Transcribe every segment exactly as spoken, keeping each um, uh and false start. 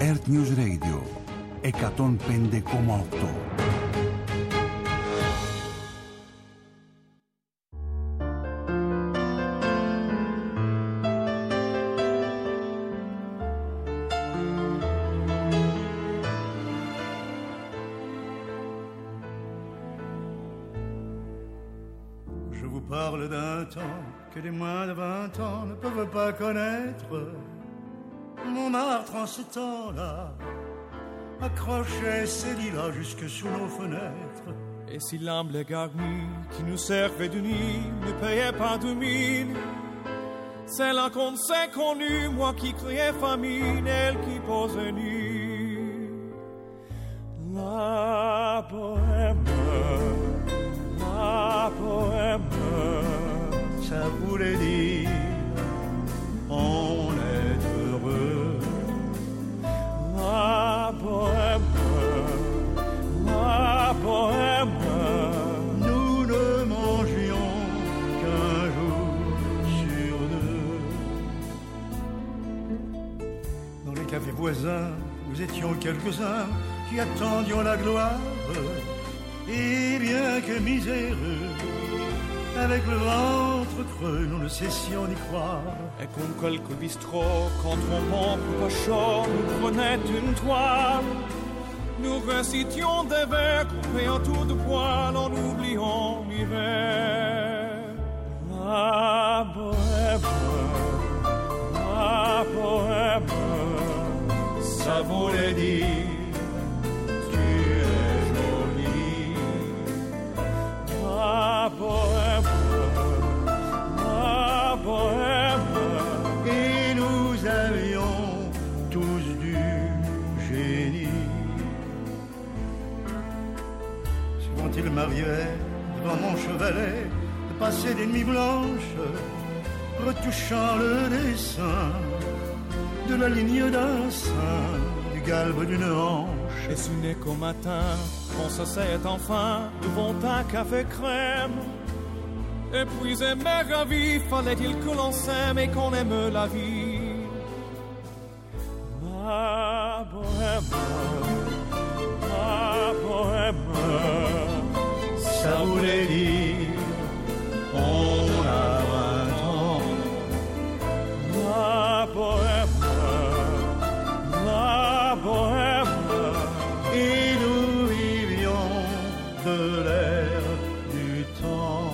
Earth News Radio εκατόν πέντε κόμμα οκτώ. Parle d'un temps que les moins de vingt ans ne peuvent pas connaître. Montmartre en ce temps-là accrochait ses lilas jusque sous nos fenêtres. Et si l'humble garni qui nous servait de nid ne payait pas de mine, c'est là qu'on s'est connu, moi qui criais famine, elle qui posait nue. La bohème, la bohème, ça voulait dire on est heureux. La bohème, la bohème, nous ne mangions qu'un jour sur deux. Dans les cafés voisins, nous étions quelques-uns qui attendions la gloire. Et bien que miséreux, avec le ventre creux, nous ne cessions d'y croire. Et comme quelques bistrots, quand on monte pas chaud, nous prenaient une toile. Nous récitions des vers coupés en tout de poil en oubliant l'hiver. La bohème, la bohème, ça voulait dire tu es jolie. La bohème, la bohème, et nous avions tous du génie. Souvent il m'arrivait devant mon chevalet de passer des nuits blanches, retouchant le dessin de la ligne d'un sein, du galbe d'une hanche. Et ce n'est qu'au matin qu'on s'asseyait enfin devant un café crème. Épuisé mais ravi, fallait-il que l'on s'aime et qu'on aime la vie. Ma bohème, ma bohème, ça voulait dire on a vingt ans. Ma bohème, ma bohème, et nous vivions de l'air du temps.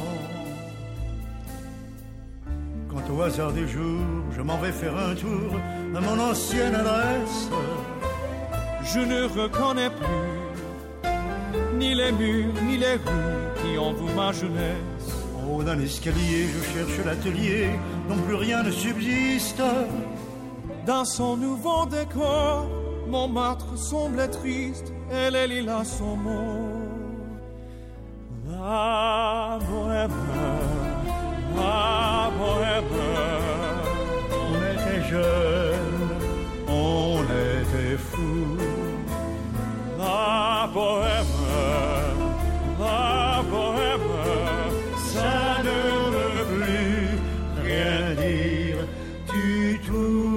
Quant au hasard des jours, je m'en vais faire un tour à mon ancienne adresse. Je ne reconnais plus ni les murs, ni les rues qui entourent ma jeunesse. En haut d'un escalier, je cherche l'atelier dont plus rien ne subsiste. Dans son nouveau décor, Montmartre semblait triste et les lilas sont morts. La bohème, la bohème, on était jeunes, on était fous. La bohème, la bohème, ça ne veut plus rien dire du tout.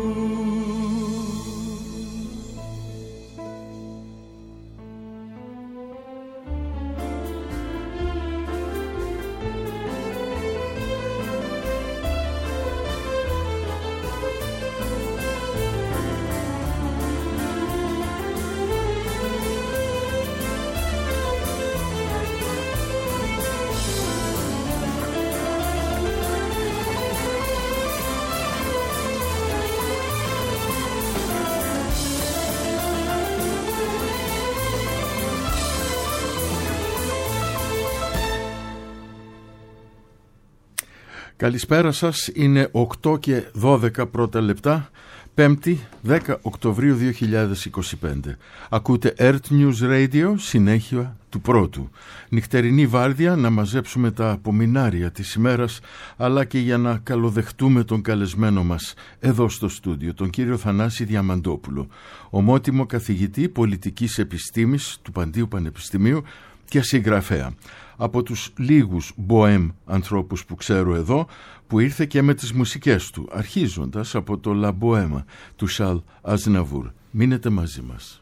Καλησπέρα σας, είναι οκτώ και δώδεκα πρώτα λεπτά, Πέμπτη, δέκα Οκτωβρίου δύο χιλιάδες είκοσι πέντε. Ακούτε Earth News Radio, συνέχεια του πρώτου. Νυχτερινή βάρδια να μαζέψουμε τα απομεινάρια της ημέρας, αλλά και για να καλοδεχτούμε τον καλεσμένο μας εδώ στο στούντιο, τον κύριο Θανάση Διαμαντόπουλο, ομότιμο καθηγητή πολιτικής επιστήμης του Παντίου Πανεπιστημίου και συγγραφέα. Από τους λίγους μποέμ ανθρώπους που ξέρω εδώ, που ήρθε και με τις μουσικές του, αρχίζοντας από το La Bohème του Charles Aznavour. Μείνετε μαζί μας.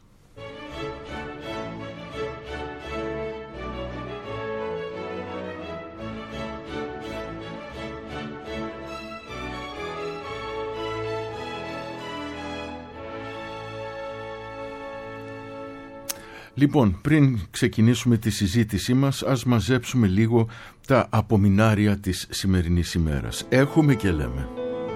Λοιπόν, πριν ξεκινήσουμε τη συζήτησή μας, ας μαζέψουμε λίγο τα απομεινάρια της σημερινής ημέρας. Έχουμε και λέμε.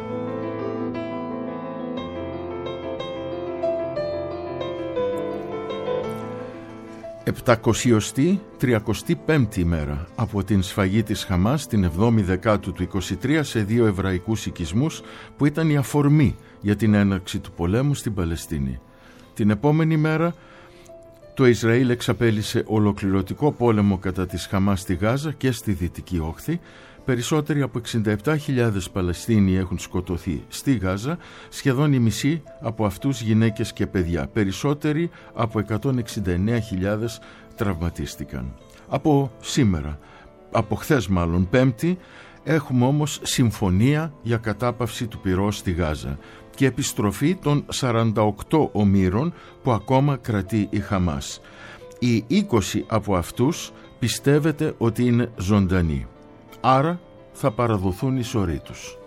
επτακοσιοστή τριακοστή πέμπτη ημέρα από την σφαγή της Χαμάς την εβδόμη Δεκάτου του είκοσι τρία σε δύο εβραϊκούς οικισμούς που ήταν η αφορμή για την έναρξη του πολέμου στην Παλαιστίνη. Την επόμενη μέρα το Ισραήλ εξαπέλυσε ολοκληρωτικό πόλεμο κατά της Χαμάς στη Γάζα και στη Δυτική Όχθη. Περισσότεροι από εξήντα επτά χιλιάδες Παλαιστίνοι έχουν σκοτωθεί στη Γάζα, σχεδόν οι μισοί από αυτούς γυναίκες και παιδιά. Περισσότεροι από εκατόν εξήντα εννέα χιλιάδες τραυματίστηκαν. Από σήμερα, από χθες μάλλον Πέμπτη, έχουμε όμως συμφωνία για κατάπαυση του πυρός στη Γάζα και επιστροφή των σαράντα οκτώ ομήρων που ακόμα κρατεί η Χαμάς. Οι είκοσι από αυτούς πιστεύετε ότι είναι ζωντανοί. Άρα θα παραδοθούν οι σωροί τους.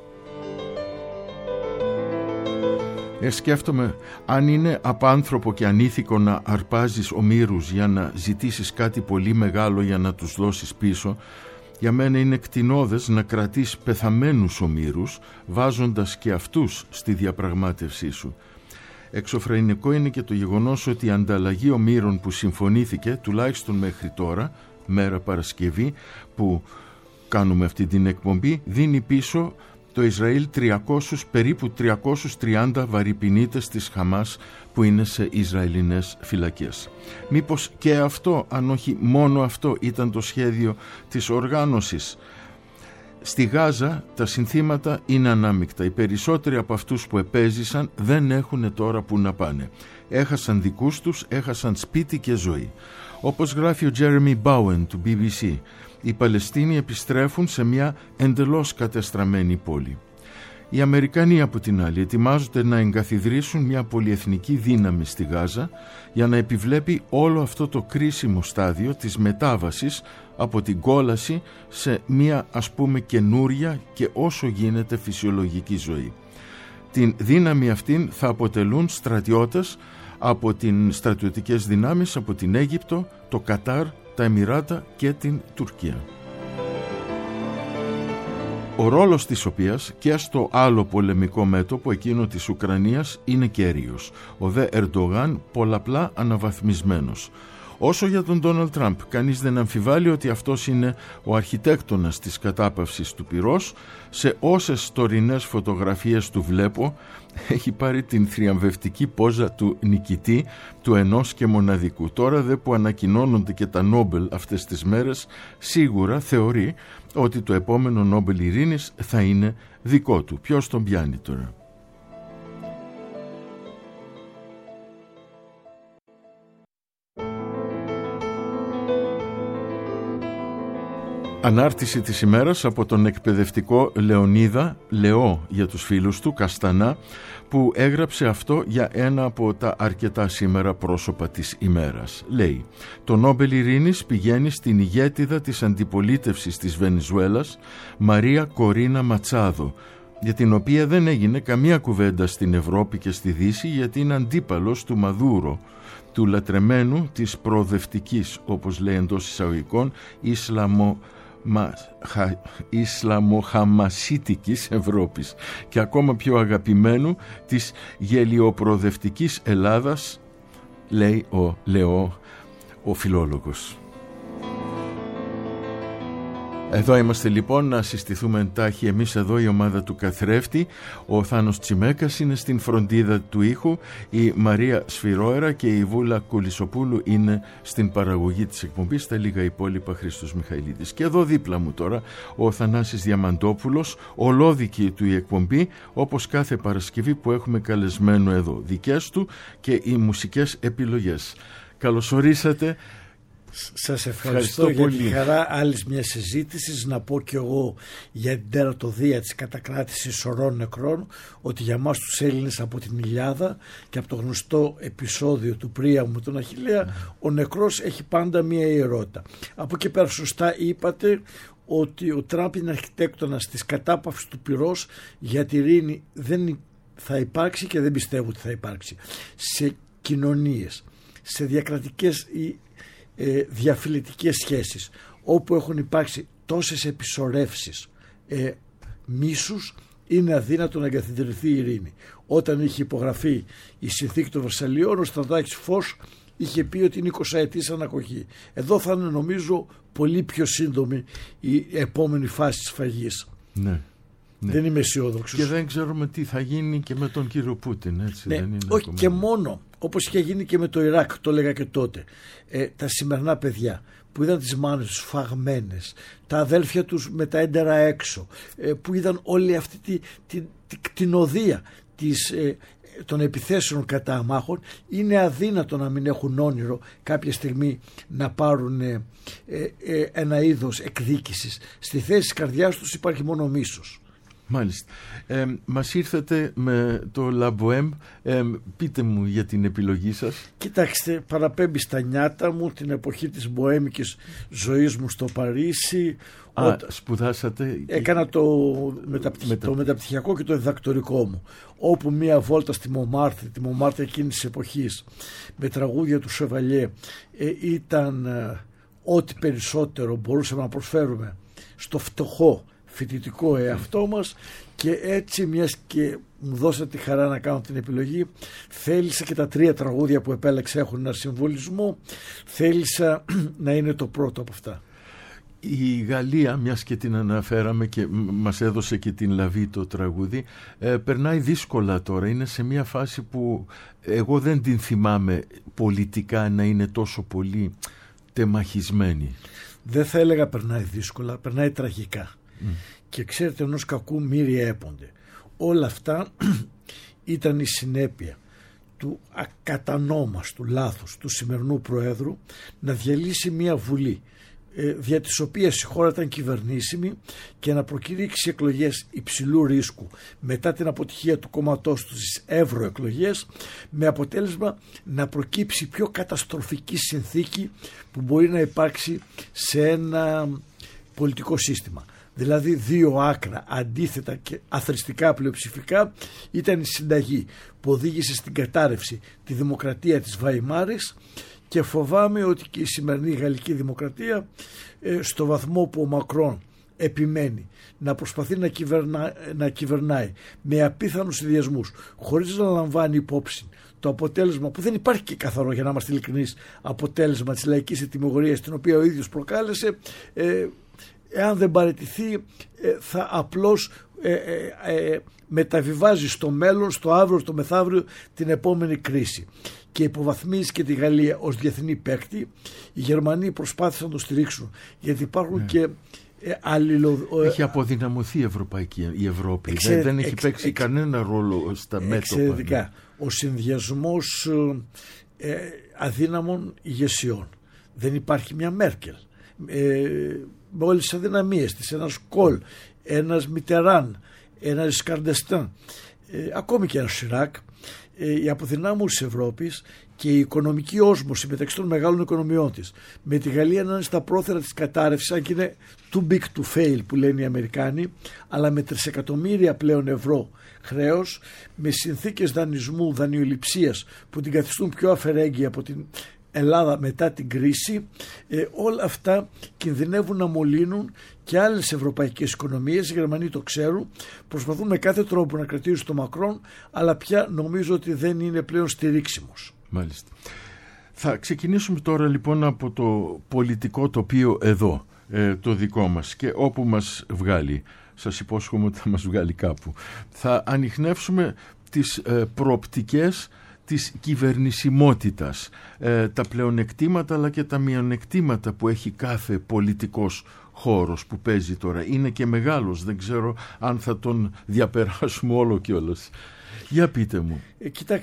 Ε, σκέφτομαι, αν είναι απάνθρωπο και ανήθικο να αρπάζεις ομήρους για να ζητήσεις κάτι πολύ μεγάλο για να τους δώσεις πίσω, για μένα είναι κτηνώδες να κρατείς πεθαμένους ομήρους, βάζοντας και αυτούς στη διαπραγμάτευσή σου. Εξωφρενικό είναι και το γεγονός ότι η ανταλλαγή ομήρων που συμφωνήθηκε, τουλάχιστον μέχρι τώρα, μέρα Παρασκευή, που κάνουμε αυτή την εκπομπή, δίνει πίσω το Ισραήλ τριακόσιους, περίπου τριακόσιους τριάντα βαρυπινίτες της Χαμάς που είναι σε Ισραηλινές φυλακές. Μήπως και αυτό, αν όχι μόνο αυτό, ήταν το σχέδιο της οργάνωσης? Στη Γάζα τα συνθήματα είναι ανάμεικτα. Οι περισσότεροι από αυτούς που επέζησαν δεν έχουν τώρα που να πάνε. Έχασαν δικούς τους, έχασαν σπίτι και ζωή. Όπως γράφει ο Jeremy Bowen του μπι μπι σι, οι Παλαιστίνοι επιστρέφουν σε μια εντελώς κατεστραμμένη πόλη. Οι Αμερικανοί από την άλλη ετοιμάζονται να εγκαθιδρύσουν μια πολυεθνική δύναμη στη Γάζα για να επιβλέπει όλο αυτό το κρίσιμο στάδιο της μετάβασης από την κόλαση σε μια ας πούμε καινούρια και όσο γίνεται φυσιολογική ζωή. Την δύναμη αυτήν θα αποτελούν στρατιώτες από τις στρατιωτικές δυνάμεις από την Αίγυπτο, το Κατάρ, τα Εμιράτα και την Τουρκία. Ο ρόλος της οποίας και στο άλλο πολεμικό μέτωπο, εκείνο της Ουκρανίας, είναι κέριος. Ο δε Ερντογάν πολλαπλά αναβαθμισμένος. Όσο για τον Ντόναλντ Τραμπ, κανείς δεν αμφιβάλλει ότι αυτός είναι ο αρχιτέκτονας της κατάπαυσης του πυρός. Σε όσες τωρινές φωτογραφίες του βλέπω, έχει πάρει την θριαμβευτική πόζα του νικητή, του ενός και μοναδικού. Τώρα δε που ανακοινώνονται και τα Νόμπελ αυτές τις μέρες, σίγουρα θεωρεί ότι το επόμενο Νόμπελ Ειρήνης θα είναι δικό του. Ποιος τον πιάνει τώρα? Ανάρτηση της ημέρας από τον εκπαιδευτικό Λεωνίδα, Λεό για τους φίλους του, Καστανά, που έγραψε αυτό για ένα από τα αρκετά σήμερα πρόσωπα της ημέρας. Λέει: το Νόμπελ Ειρήνης πηγαίνει στην ηγέτιδα της αντιπολίτευσης της Βενεζουέλας, Μαρία Κορίνα Ματσάδο, για την οποία δεν έγινε καμία κουβέντα στην Ευρώπη και στη Δύση, γιατί είναι αντίπαλος του Μαδούρο, του λατρεμένου της προοδευτικής, όπως λέει εντός εισαγωγικών, Ισλαμο Μα, χα, Ισλαμοχαμασίτικης Ευρώπης και ακόμα πιο αγαπημένου της γελιοπροοδευτικής Ελλάδας, λέει ο Λεό, ο φιλόλογος. Εδώ είμαστε λοιπόν, να συστηθούμε εντάχει εμείς εδώ, η ομάδα του καθρέφτη. Ο Θάνος Τσιμέκας είναι στην φροντίδα του ήχου, η Μαρία Σφυρόερα και η Βούλα Κουλισοπούλου είναι στην παραγωγή της εκπομπής, τα λίγα υπόλοιπα Χρήστος Μιχαηλίδης. Και εδώ δίπλα μου τώρα ο Θανάσης Διαμαντόπουλος, ολόδικη του η εκπομπή, όπως κάθε Παρασκευή που έχουμε καλεσμένο εδώ, δικές του και οι μουσικές επιλογές. Καλωσορίσατε. Σας ευχαριστώ, ευχαριστώ για τη χαρά άλλης μιας συζήτησης. Να πω κι εγώ για την τερατωδία της κατακράτησης σωρών νεκρών ότι για μας τους Έλληνες από την Ιλιάδα και από το γνωστό επεισόδιο του Príamου με τον Αχιλλέα mm. ο νεκρός έχει πάντα μια ιερότητα. Από εκεί πέρα σωστά είπατε ότι ο Τραμπ είναι αρχιτέκτονας της κατάπαυσης του πυρός, για τη ειρήνη δεν θα υπάρξει και δεν πιστεύω ότι θα υπάρξει. Σε κοινωνίες, σε διακρατικές ή ε, διαφιλετικές σχέσεις όπου έχουν υπάρξει τόσες επισορεύσεις ε, μίσους, είναι αδύνατο να εγκαθιδρυθεί η ειρήνη. Όταν είχε υπογραφεί η συνθήκη των Βερσαλλιών, ο Στρατάκης Φως είχε πει ότι είναι εικοσαετής ανακοχή. Εδώ θα είναι νομίζω πολύ πιο σύντομη η επόμενη φάση της φαγής. Ναι. Ναι. Δεν είμαι αισιόδοξος. Και δεν ξέρουμε τι θα γίνει και με τον κύριο Πούτιν. Έτσι, ναι, δεν είναι όχι ακόμα. Και μόνο, όπως είχε γίνει και με το Ιράκ, το έλεγα και τότε, ε, τα σημερινά παιδιά που είδαν τις μάνες τους φαγμένες, τα αδέλφια τους με τα έντερα έξω, ε, που είδαν όλη αυτή τη, τη, τη κτηνοδία της, ε, των επιθέσεων κατά αμάχων, είναι αδύνατο να μην έχουν όνειρο κάποια στιγμή να πάρουν ε, ε, ένα είδος εκδίκησης. Στη θέση της καρδιάς τους υπάρχει μόνο μίσος. Μάλιστα. Ε, μας ήρθατε με το La Bohème. Ε, πείτε μου για την επιλογή σας. Κοιτάξτε, παραπέμπει στα νιάτα μου την εποχή της μποέμικης ζωής μου στο Παρίσι. Α, όταν σπουδάσατε. Έκανα το, μεταπτυχ... Μετα... το μεταπτυχιακό και το διδακτορικό μου, όπου μία βόλτα στη Μομάρθρη, τη Μομάρθρη εκείνης της εποχής, με τραγούδια του Σεβαλιέ, ε, ήταν ε, ό,τι περισσότερο μπορούσαμε να προσφέρουμε στο φτωχό φοιτητικό εαυτό μας, και έτσι, μιας και μου δώσατε τη χαρά να κάνω την επιλογή, θέλησα και τα τρία τραγούδια που επέλεξα έχουν ένα συμβολισμό, θέλησα να είναι το πρώτο από αυτά. Η Γαλλία, μιας και την αναφέραμε και μας έδωσε και την Λαβή το τραγούδι, ε, περνάει δύσκολα τώρα. Είναι σε μια φάση που εγώ δεν την θυμάμαι πολιτικά να είναι τόσο πολύ τεμαχισμένη. Δεν θα έλεγα περνάει δύσκολα, περνάει τραγικά. Mm. Και ξέρετε, ενός κακού μύρια έπονται. Όλα αυτά ήταν η συνέπεια του ακατανόμαστου λάθους του σημερινού Προέδρου να διαλύσει μια βουλή, ε, δια της οποίας η χώρα ήταν κυβερνήσιμη, και να προκηρύξει εκλογές υψηλού ρίσκου μετά την αποτυχία του κόμματός του στις ευρωεκλογές, με αποτέλεσμα να προκύψει πιο καταστροφική συνθήκη που μπορεί να υπάρξει σε ένα πολιτικό σύστημα. Δηλαδή δύο άκρα αντίθετα και αθρηστικά πλειοψηφικά ήταν η συνταγή που οδήγησε στην κατάρρευση τη δημοκρατία της Βαϊμάρης, και φοβάμαι ότι και η σημερινή γαλλική δημοκρατία, ε, στο βαθμό που ο Μακρόν επιμένει να προσπαθεί να, κυβερνά, να κυβερνάει με απίθανους συνδυασμούς, χωρίς να λαμβάνει υπόψη το αποτέλεσμα, που δεν υπάρχει και καθαρό, για να είμαστε ειλικρινείς, αποτέλεσμα της λαϊκής ετοιμιγορίας την οποία ο ίδιος προκάλεσε, ε, εάν δεν παραιτηθεί θα απλώς ε, ε, ε, μεταβιβάζει στο μέλλον, στο αύριο, στο μεθαύριο την επόμενη κρίση, και υποβαθμίζει και τη Γαλλία ως διεθνή παίκτη. Οι Γερμανοί προσπάθησαν να το στηρίξουν, γιατί υπάρχουν ναι. και ε, αλληλο... Έχει αποδυναμωθεί η, Ευρωπαϊκή, η Ευρώπη. Εξε... δεν έχει εξ... παίξει εξ... κανένα ρόλο στα μέτωπα. Εξαιρετικά. Ναι. Ο συνδυασμός ε, αδύναμων ηγεσιών. Δεν υπάρχει μια Μέρκελ ε, με όλες τις αδυναμίες της, ένας Κολ, ένας Μιτεράν, ένας Σκαρντεστάν, ε, ακόμη και ένας Σιράκ. Ε, η αποδυνάμωση της Ευρώπης και η οικονομική όσμωση μεταξύ των μεγάλων οικονομιών της, με τη Γαλλία να είναι στα πρόθερα της κατάρρευσης, αν και είναι too big to fail που λένε οι Αμερικάνοι, αλλά με τρισεκατομμύρια πλέον ευρώ χρέος, με συνθήκες δανεισμού, δανειοληψίας που την καθιστούν πιο αφαιρέγγια από την Ελλάδα μετά την κρίση, ε, όλα αυτά κινδυνεύουν να μολύνουν και άλλες ευρωπαϊκές οικονομίες. Οι Γερμανοί το ξέρουν, προσπαθούν με κάθε τρόπο να κρατήσουν το Μακρόν, αλλά πια νομίζω ότι δεν είναι πλέον στηρίξιμος. Μάλιστα. Θα ξεκινήσουμε τώρα λοιπόν από το πολιτικό τοπίο εδώ, ε, το δικό μας, και όπου μας βγάλει. Σας υπόσχομαι ότι θα μας βγάλει κάπου. Θα ανιχνεύσουμε τις ε, προοπτικές της κυβερνησιμότητας, ε, τα πλεονεκτήματα αλλά και τα μειονεκτήματα που έχει κάθε πολιτικός χώρος που παίζει τώρα. Είναι και μεγάλος, δεν ξέρω αν θα τον διαπεράσουμε όλο κιόλας. Για πείτε μου. Ε, κοιτάξτε,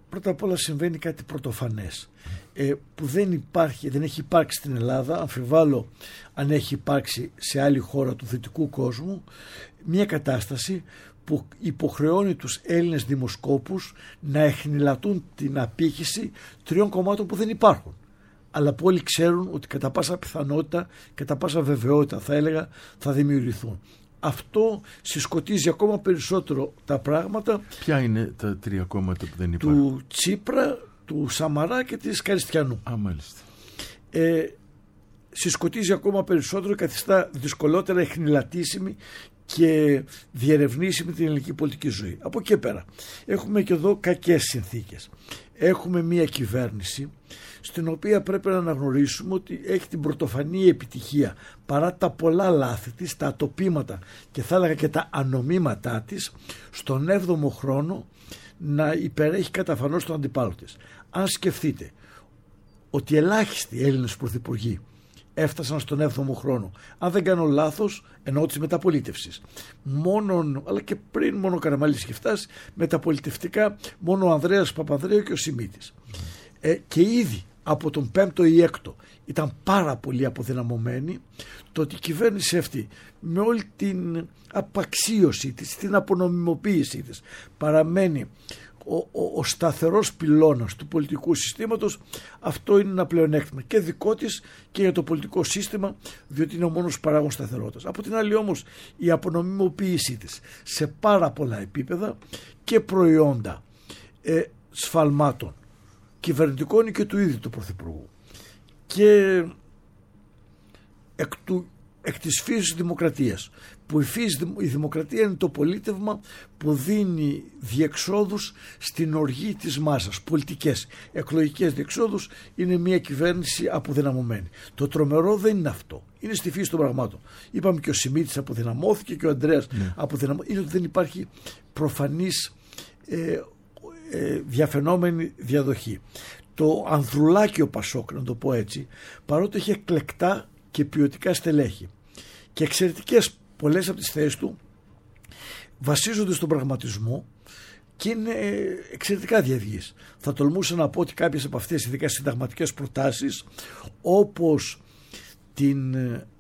πρώτα απ' όλα συμβαίνει κάτι πρωτοφανές ε, που δεν υπάρχει, δεν έχει υπάρξει στην Ελλάδα, αμφιβάλλω αν έχει υπάρξει σε άλλη χώρα του δυτικού κόσμου, μια κατάσταση που υποχρεώνει τους Έλληνες δημοσκόπους να εχνηλατούν την απήχηση τριών κομμάτων που δεν υπάρχουν, αλλά που όλοι ξέρουν ότι κατά πάσα πιθανότητα, κατά πάσα βεβαιότητα θα έλεγα, θα δημιουργηθούν. Αυτό συσκοτίζει ακόμα περισσότερο τα πράγματα. Ποια είναι τα τρία κόμματα που δεν υπάρχουν? Του Τσίπρα, του Σαμαρά και της Καριστιανού. Α, μάλιστα. Ε, συσκοτίζει ακόμα περισσότερο, καθιστά δυσκολότερα εχνηλατήσιμη και διερευνήσιμη την ελληνική πολιτική ζωή. Από εκεί πέρα έχουμε και εδώ κακές συνθήκες. Έχουμε μια κυβέρνηση στην οποία πρέπει να αναγνωρίσουμε ότι έχει την πρωτοφανή επιτυχία, παρά τα πολλά λάθη της, τα ατοπήματα και θα έλεγα και τα ανομήματά της, στον έβδομο χρόνο να υπερέχει καταφανώς τον αντιπάλο της. Αν σκεφτείτε ότι ελάχιστοι Έλληνες πρωθυπουργοί έφτασαν στον έβδομο χρόνο, αν δεν κάνω λάθος, εννοώ της μεταπολίτευσης, μόνον, αλλά και πριν μόνο ο Καραμαλής είχε φτάσει, μεταπολιτευτικά μόνο ο Ανδρέας Παπανδρέου και ο Σιμίτης. Ε, και ήδη από τον πέμπτο ή έκτο ήταν πάρα πολύ αποδυναμωμένη, το ότι η κυβέρνηση αυτή με όλη την απαξίωση της, την απονομιμοποίησή της, παραμένει ο, ο, ο σταθερός πυλώνας του πολιτικού συστήματος, αυτό είναι ένα πλεονέκτημα και δικό της και για το πολιτικό σύστημα, διότι είναι ο μόνος παράγων σταθερότητας. Από την άλλη όμως η απονομιμοποίησή της σε πάρα πολλά επίπεδα και προϊόντα ε, σφαλμάτων κυβερνητικών και του ίδιου του Πρωθυπουργού και εκ, του, εκ της φύσης δημοκρατίας, που η, φύση, η δημοκρατία είναι το πολίτευμα που δίνει διεξόδους στην οργή της μάσας, πολιτικές, εκλογικές διεξόδους. Είναι μια κυβέρνηση αποδυναμωμένη. Το τρομερό δεν είναι αυτό, είναι στη φύση των πραγμάτων. Είπαμε και ο Σιμίτης αποδυναμώθηκε και ο Ανδρέας ναι. αποδυναμώθηκε. Είναι ότι δεν υπάρχει προφανής ε, ε, διαφαινόμενη διαδοχή. Το ανδρουλάκιο Πασόκ, να το πω έτσι, παρότι έχει εκλεκτά και ποιοτικά στελέχη και εξαιρετικές πολλές από τις θέσεις του βασίζονται στον πραγματισμό και είναι εξαιρετικά διαυγής. Θα τολμούσα να πω ότι κάποιες από αυτές, ειδικά συνταγματικές προτάσεις, όπως την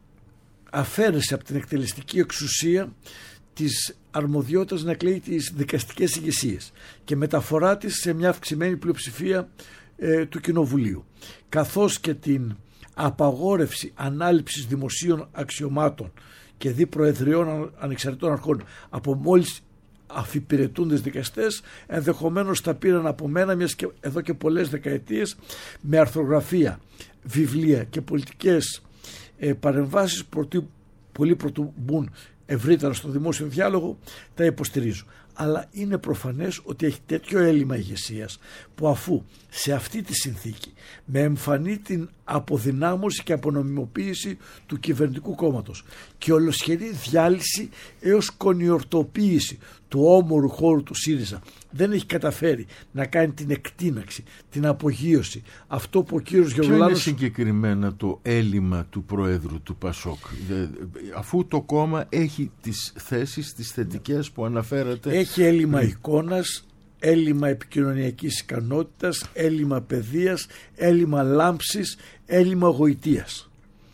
αφαίρεση από την εκτελεστική εξουσία της αρμοδιότητας να εκλέγει τις δικαστικές ηγεσίες και μεταφορά της σε μια αυξημένη πλειοψηφία ε, του Κοινοβουλίου, καθώς και την απαγόρευση ανάληψης δημοσίων αξιωμάτων και δι προεδριών ανεξαρτητών αρχών από μόλις αφιπηρετούντες δικαστές, ενδεχομένως τα πήραν από μένα, μιας και εδώ και πολλές δεκαετίες με αρθρογραφία, βιβλία και πολιτικές ε, παρεμβάσεις προτού, πολύ πρωτού μπουν ευρύτερα στο δημόσιο διάλογο, τα υποστηρίζω. Αλλά είναι προφανές ότι έχει τέτοιο έλλειμμα ηγεσίας που, αφού σε αυτή τη συνθήκη με εμφανή την αποδυνάμωση και απονομιμοποίηση του κυβερνητικού κόμματος και ολοσχερή διάλυση έως κονιορτοποίηση του όμορου χώρου του ΣΥΡΙΖΑ, δεν έχει καταφέρει να κάνει την εκτείναξη, την απογείωση, αυτό που ο κύριος Γεωργολάνος... Ποιο είναι συγκεκριμένα το έλλειμμα του Προέδρου του Πασόκ, αφού το κόμμα έχει τις θέσεις, τις θετικές που αναφέρατε? Έχει έλλειμμα mm. εικόνας, έλλειμμα επικοινωνιακής ικανότητας, έλλειμμα παιδείας, έλλειμμα λάμψης, έλλειμμα γοητείας.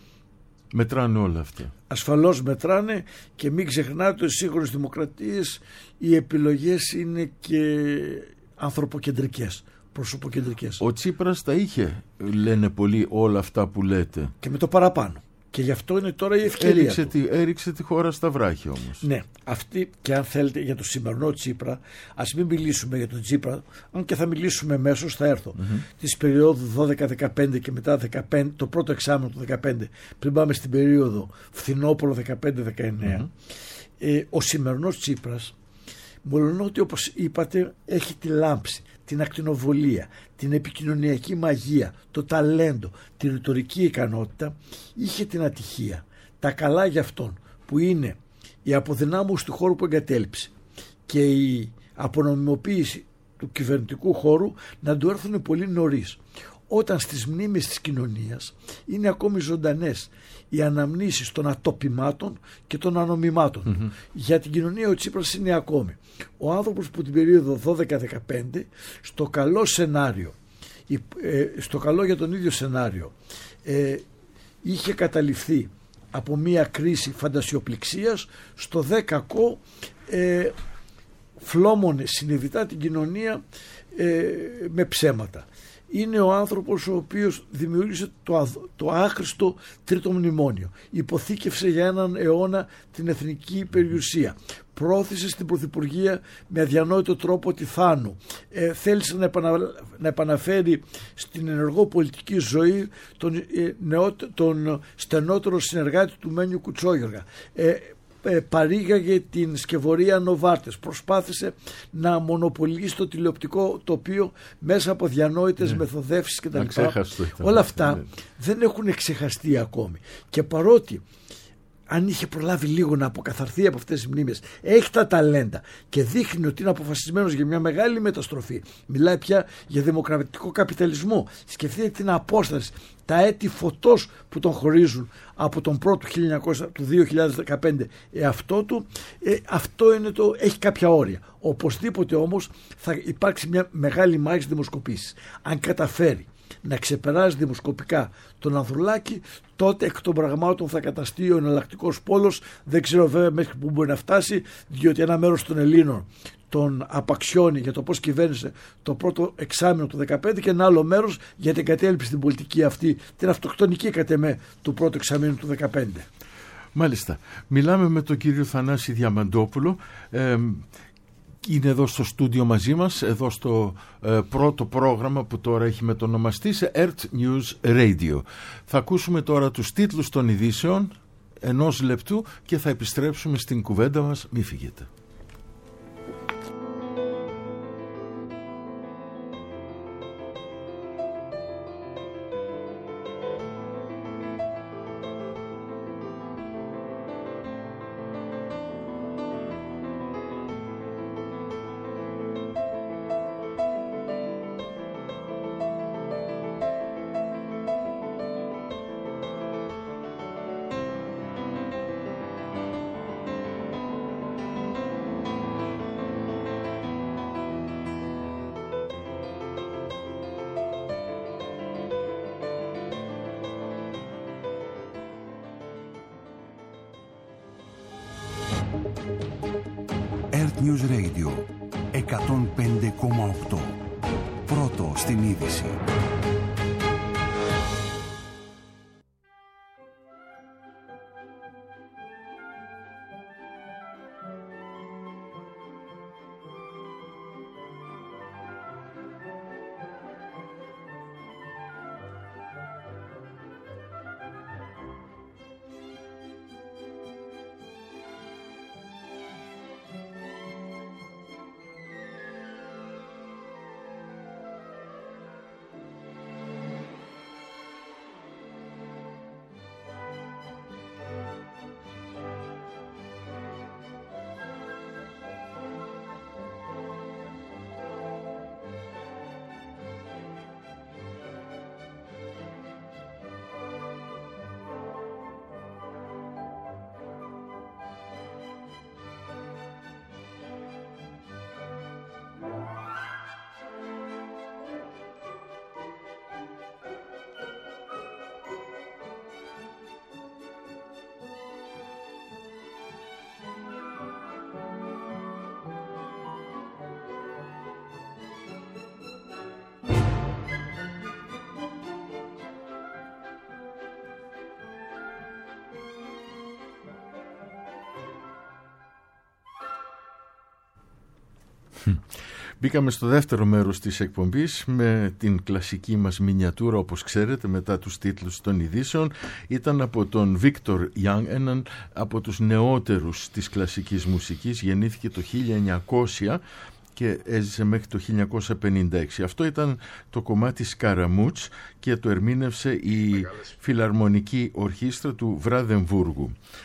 Μετράνε όλα αυτά. Ασφαλώς μετράνε, και μην ξεχνάτε ότι στις σύγχρονες δημοκρατίες οι επιλογές είναι και ανθρωποκεντρικές, προσωποκεντρικές. Ο Τσίπρας τα είχε, λένε πολλοί, όλα αυτά που λέτε. Και με το παραπάνω. Και γι' αυτό είναι τώρα η ευκαιρία έριξε του. Τη, έριξε τη χώρα στα βράχια όμως. Ναι, αυτή, και αν θέλετε για το σημερινό Τσίπρα, ας μην μιλήσουμε για τον Τσίπρα, αν και θα μιλήσουμε μέσως, θα έρθω. Mm-hmm. Της περίοδου δώδεκα δεκαπέντε και μετά δεκαπέντε, το πρώτο εξάμηνο του δεκαπέντε, πριν πάμε στην περίοδο φθινόπωρο δεκαπέντε δεκαεννέα, mm-hmm. ε, ο σημερινός Τσίπρας, μόλον ότι όπως είπατε έχει τη λάμψη, την ακτινοβολία, την επικοινωνιακή μαγεία, το ταλέντο, τη ρητορική ικανότητα, είχε την ατυχία, τα καλά για αυτόν που είναι η αποδυνάμωση του χώρου που εγκατέλειψε και η απονομιμοποίηση του κυβερνητικού χώρου να του έρθουν πολύ νωρίς. όταν στις μνήμες της κοινωνίας είναι ακόμη ζωντανές οι αναμνήσεις των ατοπιμάτων και των ανομιμάτων. Mm-hmm. Για την κοινωνία ο Τσίπρας είναι ακόμη ο άνθρωπος που την περίοδο δώδεκα δεκαπέντε στο καλό σενάριο, στο καλό για τον ίδιο σενάριο, ε, είχε καταληφθεί από μια κρίση φαντασιοπληξίας, στο δε κακό ε, φλόμωνε συνειδητά την κοινωνία ε, με ψέματα. Είναι ο άνθρωπος ο οποίος δημιούργησε το, το άχρηστο τρίτο μνημόνιο. Υποθήκευσε για έναν αιώνα την εθνική περιουσία. Πρόθεσε στην Πρωθυπουργία με αδιανόητο τρόπο τη Θάνου. Ε, θέλησε να, επανα, να επαναφέρει στην ενεργό πολιτική ζωή τον, ε, νεό, τον στενότερο συνεργάτη του Μένιου Κουτσόγιοργα. Ε, Ε, παρήγαγε την σκευωρία Νοβάρτες, προσπάθησε να μονοπολίσει το τηλεοπτικό τοπίο μέσα από διανόητες ναι. μεθοδεύσεις κτλ. Όλα αυτά ναι. δεν έχουν ξεχαστεί ακόμη, και παρότι αν είχε προλάβει λίγο να αποκαθαρθεί από αυτές τις μνήμες, έχει τα ταλέντα και δείχνει ότι είναι αποφασισμένος για μια μεγάλη μεταστροφή. Μιλάει πια για δημοκρατικό καπιταλισμό. Σκεφτείτε την απόσταση, τα έτη φωτός που τον χωρίζουν από τον πρώτο του δύο χιλιάδες δεκαπέντε εαυτό του, ε, αυτό είναι το, έχει κάποια όρια. Οπωσδήποτε όμως θα υπάρξει μια μεγάλη μάχη στις δημοσκοπήσεις. Αν καταφέρει να ξεπεράσει δημοσκοπικά τον Ανδρουλάκη, τότε εκ των πραγμάτων θα καταστεί ο εναλλακτικός πόλος. Δεν ξέρω βέβαια μέχρι που μπορεί να φτάσει, διότι ένα μέρος των Ελλήνων τον απαξιώνει για το πώς κυβέρνησε το πρώτο εξάμηνο του δεκαπέντε και ένα άλλο μέρος για την κατέληψη στην πολιτική αυτή, την αυτοκτονική κατ' εμέ του πρώτου εξαμήνου του δεκαπέντε. Μάλιστα. Μιλάμε με τον κύριο Θανάση Διαμαντόπουλο. Ε, είναι εδώ στο στούντιο μαζί μας, εδώ στο ε, πρώτο πρόγραμμα που τώρα έχει μετονομαστεί σε Earth News Radio. Θα ακούσουμε τώρα τους τίτλους των ειδήσεων ενός λεπτού και θα επιστρέψουμε στην κουβέντα μας. Μη φύγετε. Earth News Radio εκατόν πέντε κόμμα οκτώ. Πρώτο στην είδηση. Μπήκαμε στο δεύτερο μέρος της εκπομπής με την κλασική μας μινιατούρα, όπως ξέρετε, μετά τους τίτλους των ειδήσεων. Ήταν από τον Βίκτορ Young, έναν από τους νεότερους της κλασικής μουσικής. Γεννήθηκε το χίλια εννιακόσια και έζησε μέχρι το χίλια εννιακόσια πενήντα έξι. Αυτό ήταν το κομμάτι Σκαραμούτς και το ερμήνευσε η Φιλαρμονική Ορχήστρα του Βραδεμβούργου.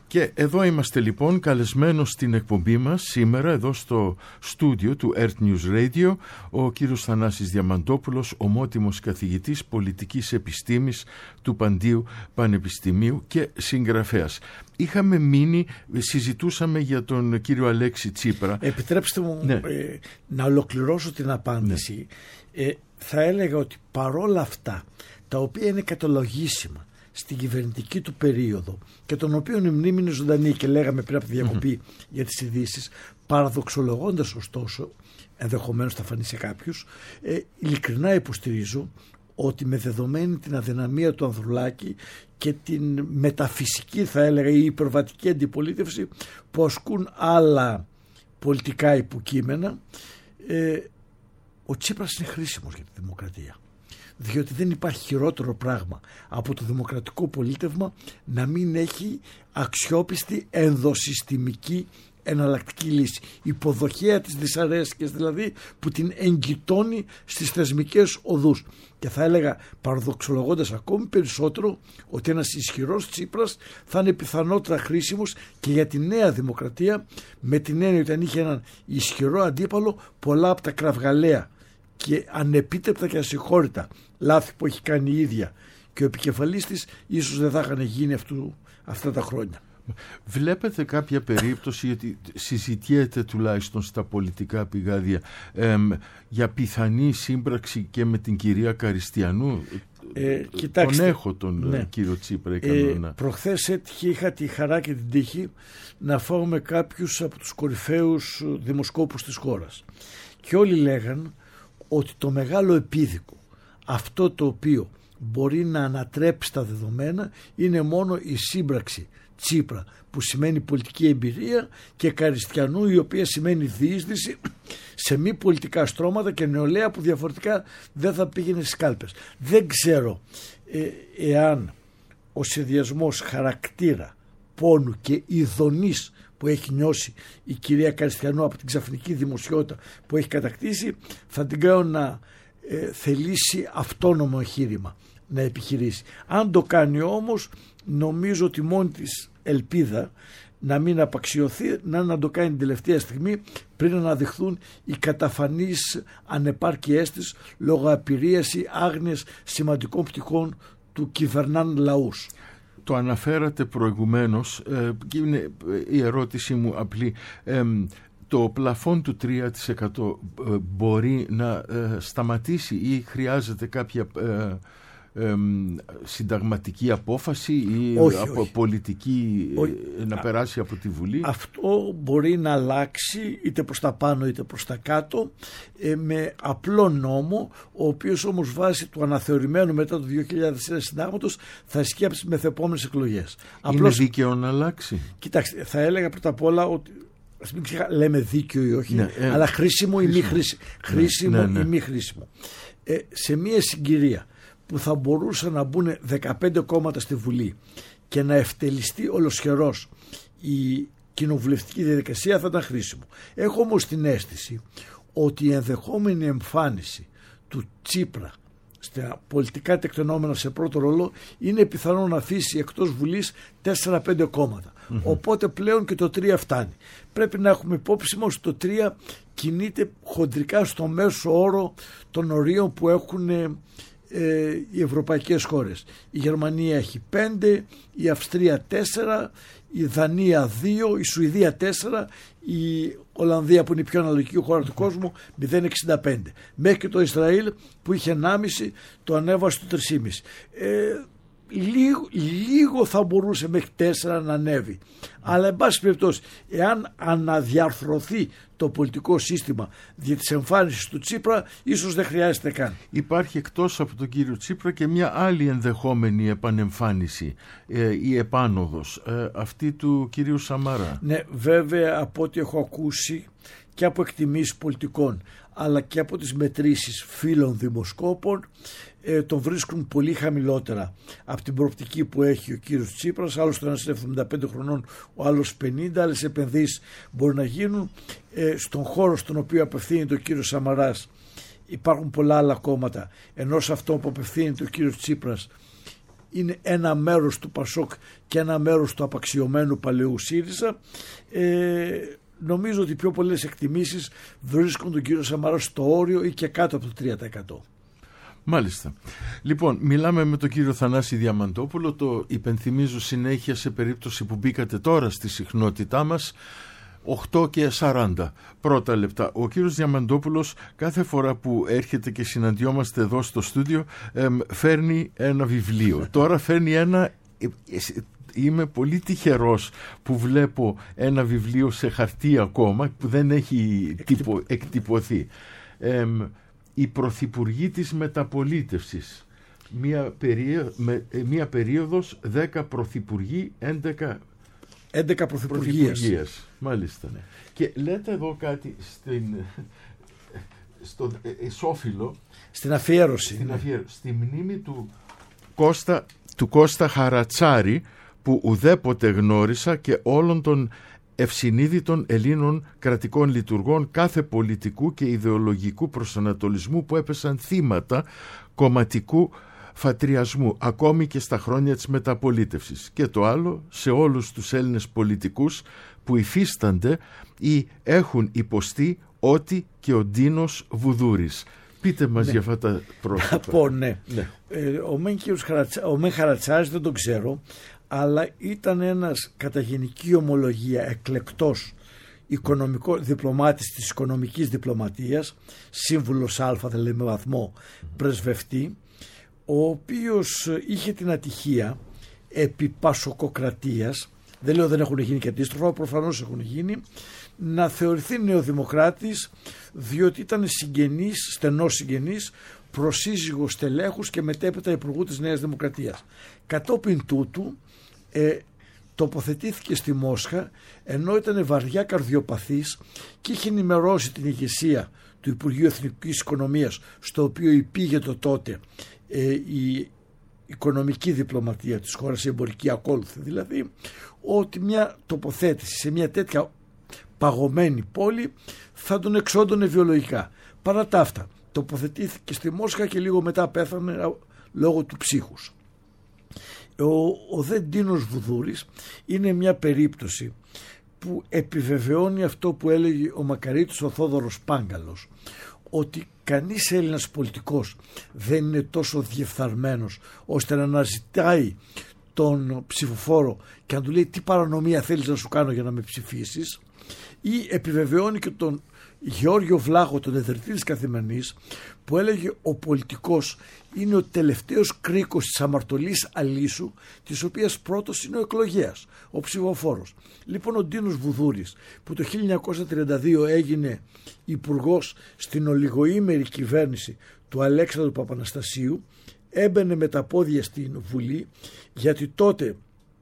Και εδώ είμαστε λοιπόν καλεσμένος στην εκπομπή μας σήμερα εδώ στο στούντιο του Earth News Radio ο κύριος Θανάσης Διαμαντόπουλος, ομότιμος καθηγητής πολιτικής επιστήμης του Παντίου Πανεπιστημίου και συγγραφέας. Είχαμε μείνει, συζητούσαμε για τον κύριο Αλέξη Τσίπρα. Επιτρέψτε μου ναι. ε, να ολοκληρώσω την απάντηση. Ναι. Ε, θα έλεγα ότι παρόλα αυτά τα οποία είναι κατολογήσιμα στην κυβερνητική του περίοδο και των οποίων η μνήμη είναι ζωντανή και λέγαμε πριν από τη διακοπή mm-hmm. για τις ειδήσεις, παραδοξολογώντας ωστόσο, ενδεχομένως θα φανεί σε κάποιους, ε, ειλικρινά υποστηρίζω ότι με δεδομένη την αδυναμία του Ανδρουλάκη και την μεταφυσική θα έλεγα η υπερβατική αντιπολίτευση που ασκούν άλλα πολιτικά υποκείμενα, ε, ο Τσίπρας είναι χρήσιμος για τη δημοκρατία. Διότι δεν υπάρχει χειρότερο πράγμα από το δημοκρατικό πολίτευμα να μην έχει αξιόπιστη ενδοσυστημική εναλλακτική λύση. Υποδοχέα της δυσαρέσκειας δηλαδή που την εγκυτώνει στις θεσμικές οδούς. Και θα έλεγα παραδοξολογώντας ακόμη περισσότερο ότι ένας ισχυρός Τσίπρας θα είναι πιθανότερα χρήσιμος και για τη νέα δημοκρατία, με την έννοια ότι αν είχε έναν ισχυρό αντίπαλο πολλά από τα κραυγαλαία και ανεπίτρεπτα και ασυγχώρητα λάθη που έχει κάνει η ίδια και ο επικεφαλής της ίσως δεν θα είχαν γίνει αυτού, αυτά τα χρόνια. Βλέπετε κάποια περίπτωση, γιατί συζητιέται τουλάχιστον στα πολιτικά πηγάδια, εμ, για πιθανή σύμπραξη και με την κυρία Καριστιανού? Ε, κοιτάξτε, τον έχω τον ναι. κύριο Τσίπρα. Ε, προχθές έτυχε, είχα τη χαρά και την τύχη να φάω με κάποιους από τους κορυφαίους δημοσκόπους της χώρας και όλοι λέγαν ότι το μεγάλο επίδικο, αυτό το οποίο μπορεί να ανατρέψει τα δεδομένα, είναι μόνο η σύμπραξη Τσίπρα που σημαίνει πολιτική εμπειρία και Καριστιανού η οποία σημαίνει διείσδυση σε μη πολιτικά στρώματα και νεολαία που διαφορετικά δεν θα πήγαινε στις κάλπες. Δεν ξέρω ε, εάν ο συνδυασμός χαρακτήρα, πόνου και ειδονής που έχει νιώσει η κυρία Καριστιανού από την ξαφνική δημοσιότητα που έχει κατακτήσει θα την κάνω να ε, θελήσει αυτόνομο εγχείρημα να επιχειρήσει. Αν το κάνει όμως, νομίζω ότι μόνη της ελπίδα να μην απαξιωθεί να να το κάνει την τελευταία στιγμή πριν να αναδειχθούν οι καταφανείς ανεπάρκειές της λόγω απειρίας ή άγνοιας σημαντικών πτυχών του κυβερνάν λαούς. Το αναφέρατε προηγουμένως ε, και είναι η ερώτησή μου απλή. Ε, το πλαφόν του τρία τοις εκατό ε, μπορεί να ε, σταματήσει ή χρειάζεται κάποια ε, ε, συνταγματική απόφαση ή όχι, από όχι. πολιτική όχι. να περάσει από τη Βουλή? Αυτό μπορεί να αλλάξει είτε προς τα πάνω είτε προς τα κάτω ε, με απλό νόμο, ο οποίος όμως βάσει του αναθεωρημένου μετά το δύο χιλιάδες ένα συντάγματος θα ισχύει από τις μεθεπόμενες εκλογές. Είναι Απλώς, δίκαιο να αλλάξει? Κοιτάξτε, θα έλεγα πρώτα απ' όλα ότι ας μην ξεχα... λέμε δίκαιο ή όχι, ναι, ε, αλλά χρήσιμο, χρήσιμο ή μη χρήσιμο, χρήσιμο ναι, ναι, ναι. ή μη χρήσιμο. Ε, σε μια συγκυρία που θα μπορούσαν να μπουν δεκαπέντε κόμματα στη Βουλή και να ευτελιστεί ολοσχερός η κοινοβουλευτική διαδικασία θα ήταν χρήσιμο. Έχω όμως την αίσθηση ότι η ενδεχόμενη εμφάνιση του Τσίπρα στα πολιτικά τεκτενόμενα σε πρώτο ρόλο είναι πιθανό να αφήσει εκτός Βουλής τέσσερα πέντε κόμματα. Mm-hmm. Οπότε πλέον και το τρία φτάνει. Πρέπει να έχουμε υπόψη μας ότι το τρία κινείται χοντρικά στο μέσο όρο των ορίων που έχουν ε, οι ευρωπαϊκές χώρες. Η Γερμανία έχει πέντε, η Αυστρία τέσσερα, η Δανία δύο, η Σουηδία τέσσερα, η Ολλανδία που είναι η πιο αναλογική χώρα του κόσμου μηδέν κόμμα εξήντα πέντε. Μέχρι και το Ισραήλ που είχε ενάμιση το ανέβασε στο τρία κόμμα πέντε. Ε, λίγο, λίγο θα μπορούσε μέχρι τέσσερα να ανέβει. Αλλά εν πάση περιπτώσει, εάν αναδιαρθρωθεί το πολιτικό σύστημα δια της εμφάνισης του Τσίπρα, ίσως δεν χρειάζεται καν. Υπάρχει εκτός από τον κύριο Τσίπρα και μια άλλη ενδεχόμενη επανεμφάνιση ε, ή επάνωδος, ε, αυτή του κυρίου Σαμαρά. Ναι, βέβαια, από ό,τι έχω ακούσει και από εκτιμήσεις πολιτικών αλλά και από τις μετρήσεις φίλων δημοσκόπων, ε, τον βρίσκουν πολύ χαμηλότερα από την προοπτική που έχει ο κύριος Τσίπρας. Άλλος το ένας είναι εβδομήντα πέντε χρονών, ο άλλος πενήντα, άλλες επενδύσεις μπορεί να γίνουν. Ε, στον χώρο στον οποίο απευθύνεται ο κύριος Σαμαράς υπάρχουν πολλά άλλα κόμματα, ενώ σε αυτό που απευθύνεται ο κύριος Τσίπρας είναι ένα μέρος του Πασόκ και ένα μέρος του απαξιωμένου παλαιού ΣΥΡΙΖΑ. Ε, νομίζω ότι πιο πολλές εκτιμήσεις βρίσκουν τον κύριο Σαμαρά στο όριο ή και κάτω από το τρία τοις εκατό. Μάλιστα. Λοιπόν, μιλάμε με τον κύριο Θανάση Διαμαντόπουλο, το υπενθυμίζω συνέχεια σε περίπτωση που μπήκατε τώρα στη συχνότητά μας, οκτώ και σαράντα πρώτα λεπτά. Ο κύριος Διαμαντόπουλος κάθε φορά που έρχεται και συναντιόμαστε εδώ στο στούντιο εμ, φέρνει ένα βιβλίο. Τώρα φέρνει ένα... Είμαι πολύ τυχερός που βλέπω ένα βιβλίο σε χαρτί ακόμα που δεν έχει τυπο, εκτυπωθεί. Εμ, η Πρωθυπουργή της Μεταπολίτευσης. Μία, περίοδο, με, μία περίοδος δέκα πρωθυπουργοί, έντεκα έντεκα πρωθυπουργίες. Μάλιστα. Ναι. Και λέτε εδώ κάτι στην, στο εσώφυλλο. Στην αφιέρωση. Στην αφιέρωση. Στη μνήμη του Κώστα, του Κώστα Χαρατσάρη, που ουδέποτε γνώρισα, και όλων των ευσυνείδητων Ελλήνων κρατικών λειτουργών κάθε πολιτικού και ιδεολογικού προσανατολισμού που έπεσαν θύματα κομματικού φατριασμού ακόμη και στα χρόνια της μεταπολίτευσης. Και το άλλο, σε όλους τους Έλληνες πολιτικούς που υφίστανται ή έχουν υποστεί ό,τι και ο Ντίνος Βουδούρης. Πείτε μας, ναι, για αυτά τα πρόσωπα. Θα πω, ναι. ναι. Ε, ο Μεν Χαρατσα... Χαρατσάρης δεν τον ξέρω, αλλά ήταν ένας κατά γενική ομολογία εκλεκτός οικονομικό διπλωμάτης της οικονομικής διπλωματίας, σύμβουλος Α, δηλαδή με βαθμό πρεσβευτή, ο οποίος είχε την ατυχία επί πασοκοκρατίας, δεν λέω δεν έχουν γίνει και αντίστροφα, προφανώς έχουν γίνει, να θεωρηθεί νεοδημοκράτης, διότι ήταν συγγενής, στενός συγγενής, προσύζυγος τελέχους και μετέπειτα υπουργού της Νέας Δημοκρατίας. Κατόπιν τούτου ε, τοποθετήθηκε στη Μόσχα, ενώ ήταν βαριά καρδιοπαθής και είχε ενημερώσει την ηγεσία του Υπουργείου Εθνικής Οικονομίας, στο οποίο υπήγεται τότε ε, η οικονομική διπλωματία της χώρας, η εμπορική ακόλουθη δηλαδή, ότι μια τοποθέτηση σε μια τέτοια παγωμένη πόλη θα τον εξόντωνε βιολογικά. Παρά τα αυτά, τοποθετήθηκε στη Μόσχα και λίγο μετά πέθανε λόγω του ψύχους. Ο, ο δε Ντίνος Βουδούρης είναι μια περίπτωση που επιβεβαιώνει αυτό που έλεγε ο μακαρίτης ο Θόδωρος Πάγκαλος, ότι κανείς Έλληνας πολιτικός δεν είναι τόσο διεφθαρμένος ώστε να αναζητάει τον ψηφοφόρο και να του λέει τι παρανομία θέλεις να σου κάνω για να με ψηφίσεις, ή επιβεβαιώνει και τον Γεώργιο Βλάχο, τον ιδρυτή της Καθημερινής, που έλεγε ο πολιτικός είναι ο τελευταίος κρίκος της αμαρτωλής αλήσου, της οποίας πρώτος είναι ο εκλογέας, ο ψηφοφόρος. Λοιπόν, ο Ντίνος Βουδούρης, που το χίλια εννιακόσια τριάντα δύο έγινε υπουργός στην ολιγοήμερη κυβέρνηση του Αλέξανδρου Παπαναστασίου, έμπαινε με τα πόδια στην Βουλή, γιατί τότε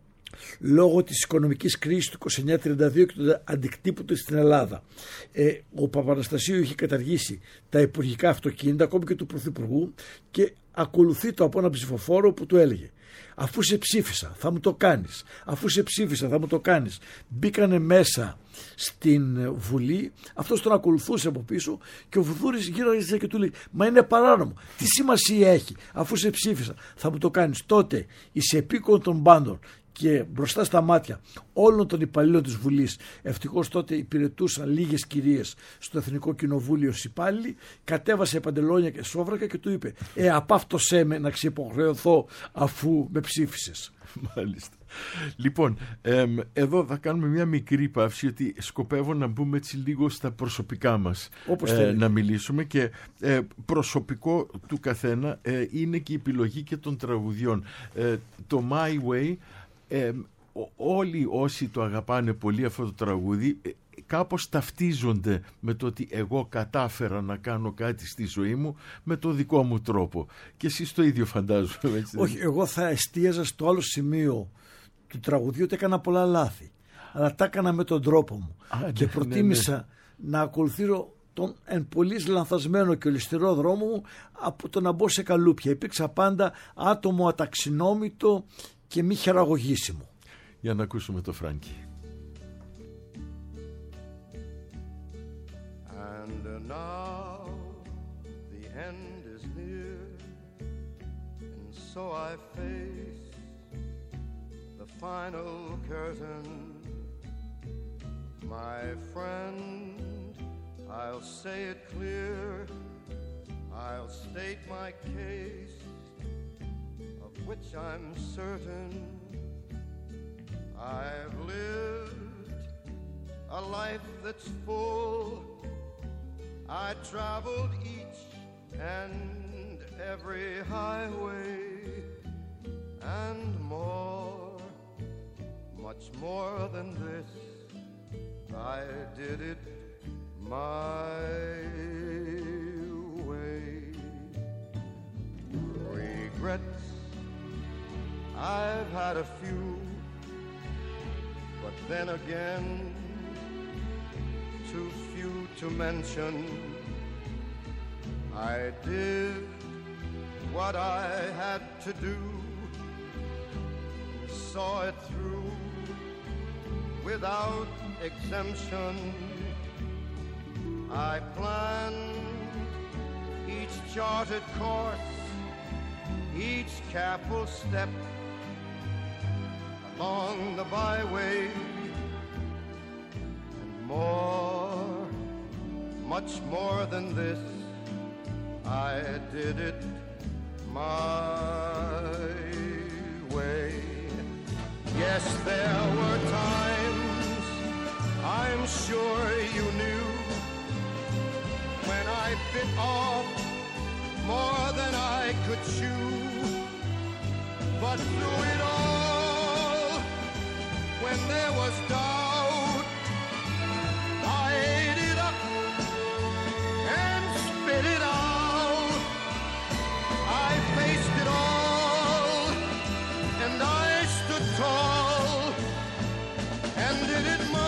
λόγω της οικονομικής κρίσης του είκοσι εννιά τριάντα δύο και του αντικτύπου του στην Ελλάδα, ε, ο Παπαναστασίου είχε καταργήσει τα υπουργικά αυτοκίνητα, ακόμη και του Πρωθυπουργού, και ακολουθεί το από έναν ψηφοφόρο που του έλεγε αφού σε ψήφισα θα μου το κάνεις, αφού σε ψήφισα θα μου το κάνεις. Μπήκανε μέσα στην Βουλή, αυτός τον ακολουθούσε από πίσω και ο Βουδούρης γύρω και του λέει μα είναι παράνομο, τι σημασία έχει, αφού σε ψήφισα θα μου το κάνεις. Τότε εις επίκον των πάντων και μπροστά στα μάτια όλων των υπαλλήλων της Βουλής, ευτυχώς τότε υπηρετούσαν λίγες κυρίες στο Εθνικό Κοινοβούλιο ως υπάλληλοι, κατέβασε παντελόνια και σόβρακα και του είπε «Ε, απαύτωσέ με να ξεποχρεωθώ αφού με ψήφισες». Μάλιστα. Λοιπόν, ε, εδώ θα κάνουμε μια μικρή παύση, γιατί σκοπεύω να μπούμε έτσι λίγο στα προσωπικά μας, ε, να μιλήσουμε, και ε, προσωπικό του καθένα ε, είναι και η επιλογή και των τραγουδιών. Ε, το My Way, ε, όλοι όσοι το αγαπάνε πολύ αυτό το τραγούδι ε, κάπως ταυτίζονται με το ότι εγώ κατάφερα να κάνω κάτι στη ζωή μου με το δικό μου τρόπο, και εσείς το ίδιο φαντάζομαι, έτσι? Όχι, εγώ θα εστίαζα στο άλλο σημείο του τραγουδιού ότι έκανα πολλά λάθη, αλλά τα έκανα με τον τρόπο μου. Α, και ναι, προτίμησα ναι, ναι. να ακολουθήσω τον εν πολλής λανθασμένο και ολιστερό δρόμο μου από το να μπω σε καλούπια. Υπήρξα πάντα άτομο αταξινόμητο και μη χεραγωγήσιμο. Για να ακούσουμε το Φράνκι. And now the end is near, and So I face the final curtain. My friend, I'll say it clear, I'll state my case, of which I'm certain. I've lived a life that's full. I traveled each and every highway and more, much more than this. I did it my way. Regrets, I've had a few, but then again, too few to mention. I did what I had to do, saw it through without exemption. I planned each charted course, each careful step along the byway, and more, much more than this, I did it my way. Yes, there were times, I'm sure you knew, when I bit off more than I could chew. But through it all, when there was doubt, I ate it up and spit it out. I faced it all, and I stood tall, and did it my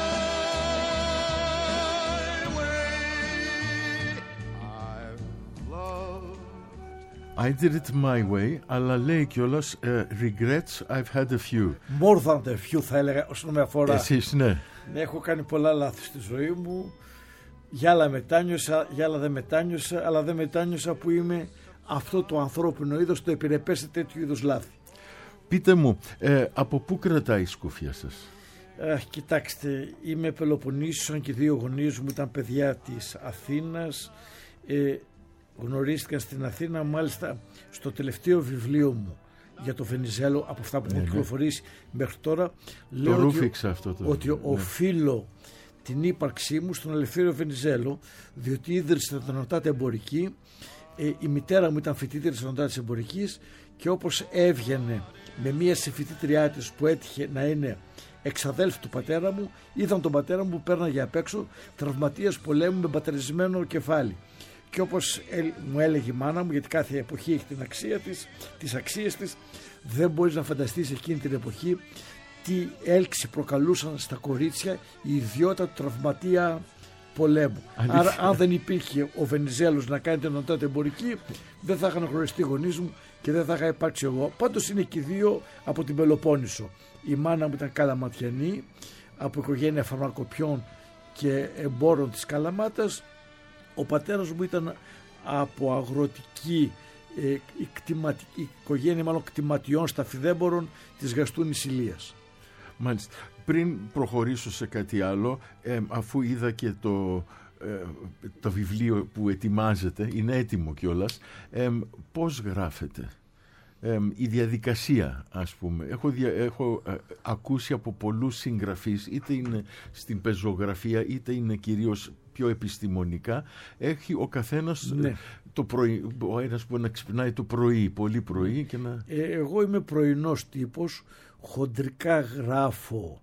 I did it my way, αλλά λέει κιόλας uh, regrets, I've had a few. More than a few θα έλεγα όσον με αφορά. Εσείς, ναι. Έχω κάνει πολλά λάθη στη ζωή μου. Για άλλα μετάνιωσα, για άλλα δεν μετάνιωσα, αλλά δεν μετάνιωσα που είμαι αυτό το ανθρώπινο είδος, το επιρρεπές σε τέτοιου είδους λάθη. Πείτε μου, ε, από πού κρατάει η σκούφια σας? Ε, κοιτάξτε, είμαι Πελοποννήσιος και οι δύο γονείς μου ήταν παιδιά της Αθήνας. Ε, γνωρίστηκαν στην Αθήνα, μάλιστα στο τελευταίο βιβλίο μου για το Βενιζέλο, από αυτά που ναι, έχω κυκλοφορήσει ναι. μέχρι τώρα, λέω το ότι, αυτό το, ότι ναι. οφείλω την ύπαρξή μου στον Ελευθέριο Βενιζέλο, διότι ίδρυσε την Ενωτάτη Εμπορική. Ε, η μητέρα μου ήταν φοιτήτρια της Ενωτάτης Εμπορικής και όπως έβγαινε με μία συμφοιτήτριά της που έτυχε να είναι εξαδέλφη του πατέρα μου, είδαν τον πατέρα μου που πέρναγε απ' έξω τραυματίας πολέμου με μπαταρισμένο κεφάλι. Και όπως μου έλεγε η μάνα μου, γιατί κάθε εποχή έχει την αξία της, τις αξίες της, δεν μπορείς να φανταστείς εκείνη την εποχή τι έλξη προκαλούσαν στα κορίτσια η ιδιότητα του τραυματία πολέμου. Αλήθεια. Άρα αν δεν υπήρχε ο Βενιζέλος να κάνει την Ενωτάτη Εμπορική, δεν θα είχαν γνωριστεί οι γονείς μου και δεν θα είχα υπάρξει εγώ. Πάντως είναι και οι δύο από την Πελοπόννησο. Η μάνα μου ήταν Καλαματιανή, από οικογένεια φαρμακοποιών και εμπόρων της Καλαμάτας. Ο πατέρας μου ήταν από αγροτική ε, κτηματική, οικογένεια μάλλον κτηματιών σταφιδέμπορων της Γαστούνης Ηλίας. Μάλιστα. Πριν προχωρήσω σε κάτι άλλο, ε, αφού είδα και το, ε, το βιβλίο που ετοιμάζεται, είναι έτοιμο κιόλας, ε, πώς γράφετε? Ε, η διαδικασία, ας πούμε, έχω, δια, έχω ε, ακούσει από πολλούς συγγραφείς, είτε είναι στην πεζογραφία είτε είναι κυρίως πιο επιστημονικά, έχει ο καθένας ναι. το πρωί, ο ένας που να ξυπνάει το πρωί, πολύ πρωί και να... Ε, εγώ είμαι πρωινός τύπος, χοντρικά γράφω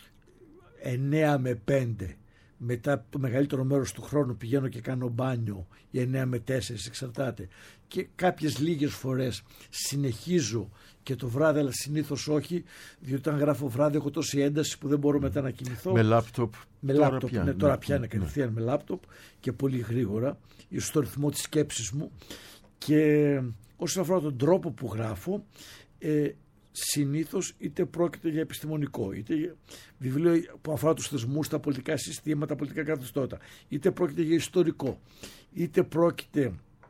εννέα με πέντε, μετά το μεγαλύτερο μέρος του χρόνου πηγαίνω και κάνω μπάνιο, ή εννέα με τέσσερα, εξαρτάται, και κάποιες λίγες φορές συνεχίζω και το βράδυ, αλλά συνήθως όχι, διότι όταν γράφω βράδυ έχω τόση ένταση που δεν μπορώ μετά να κινηθώ. Με λάπτοπ. Με τώρα λάπτοπ, πια, ναι, τώρα ναι, πια είναι κατευθείαν ναι. με λάπτοπ και πολύ γρήγορα, ίσως στο ρυθμό της σκέψης μου. Και όσον αφορά τον τρόπο που γράφω, ε, συνήθως είτε πρόκειται για επιστημονικό, είτε για βιβλίο που αφορά τους θεσμούς, τα πολιτικά συστήματα, τα πολιτικά καθεστώτα, είτε πρόκειται για ιστορικό, είτε πρόκειται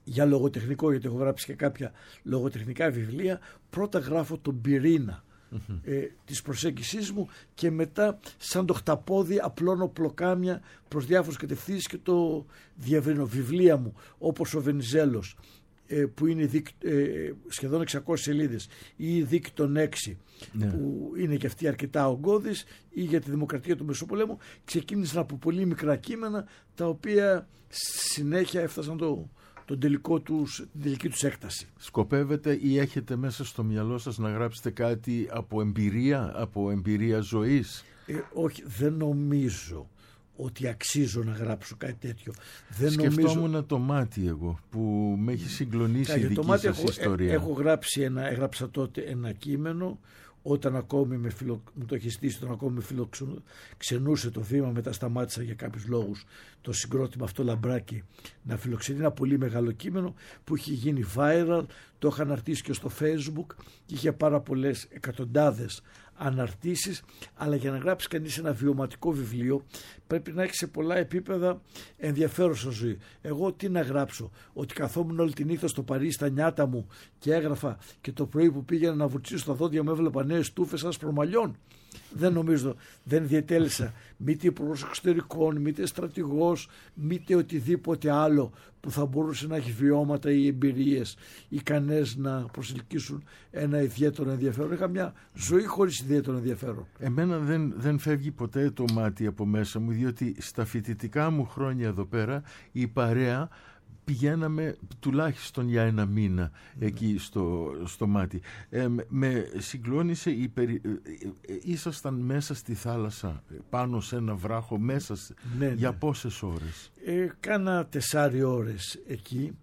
για λογοτεχνικό, γιατί έχω γράψει και κάποια λογοτεχνικά βιβλία, πρώτα γράφω τον πυρήνα mm-hmm. ε, της προσέγγισής μου και μετά σαν το χταπόδι απλώνω πλοκάμια προς διάφορες κατευθύνσεις και το διευρύνω. Βιβλία μου όπως ο Βενιζέλος ε, που είναι δίκ, ε, σχεδόν εξακόσιες σελίδες, ή η Δίκη των έξι yeah. που είναι και αυτή αρκετά ογκώδης, ή για τη δημοκρατία του Μεσοπολέμου, ξεκίνησαν από πολύ μικρά κείμενα τα οποία συνέχεια έφτασαν το τον τελικό τους, την τελική τους έκταση. Σκοπεύετε ή έχετε μέσα στο μυαλό σας να γράψετε κάτι από εμπειρία, από εμπειρία ζωής? Ε, όχι, δεν νομίζω ότι αξίζω να γράψω κάτι τέτοιο. Δεν Σκεφτόμουν νομίζω... το μάτι εγώ, που με έχει συγκλονίσει Κάγε, η δική μάτι σας έχω, ιστορία. Ε, έχω γράψει ένα, έγραψα τότε ένα κείμενο, όταν ακόμη με φιλο... μου το έχει στήσει, όταν ακόμη με φιλοξενούσε το βήμα, μετά σταμάτησα για κάποιους λόγους το συγκρότημα αυτό Λαμπράκι να φιλοξενεί, ένα πολύ μεγάλο κείμενο που είχε γίνει viral, το είχα αναρτήσει και στο Facebook και είχε πάρα πολλές εκατοντάδες αναρτήσεις, αλλά για να γράψει κανείς ένα βιωματικό βιβλίο πρέπει να έχει σε πολλά επίπεδα ενδιαφέρουσα ζωή. Εγώ τι να γράψω, ότι καθόμουν όλη τη νύχτα στο Παρίσι στα νιάτα μου και έγραφα και το πρωί που πήγαινα να βουτσίσω στα δόντια μου έβλεπα νέες τούφες ασπρομαλιών? Δεν νομίζω, δεν διετέλεσα μήτε υπουργός εξωτερικών, μήτε στρατηγός, μήτε οτιδήποτε άλλο που θα μπορούσε να έχει βιώματα ή εμπειρίες ικανές να προσελκύσουν ένα ιδιαίτερο ενδιαφέρον. Είχα μια ζωή χωρίς ιδιαίτερο ενδιαφέρον. Εμένα δεν, δεν φεύγει ποτέ το μάτι από μέσα μου, διότι στα φοιτητικά μου χρόνια εδώ πέρα η παρέα πηγαίναμε τουλάχιστον για ένα μήνα εκεί στο, στο μάτι. Ε, με συγκλώνησε η περι... ήσασταν μέσα στη θάλασσα, πάνω σε ένα βράχο, μέσα ναι, για ναι. πόσες ώρες? Ε, κάνα τεσσάρι ώρες εκεί,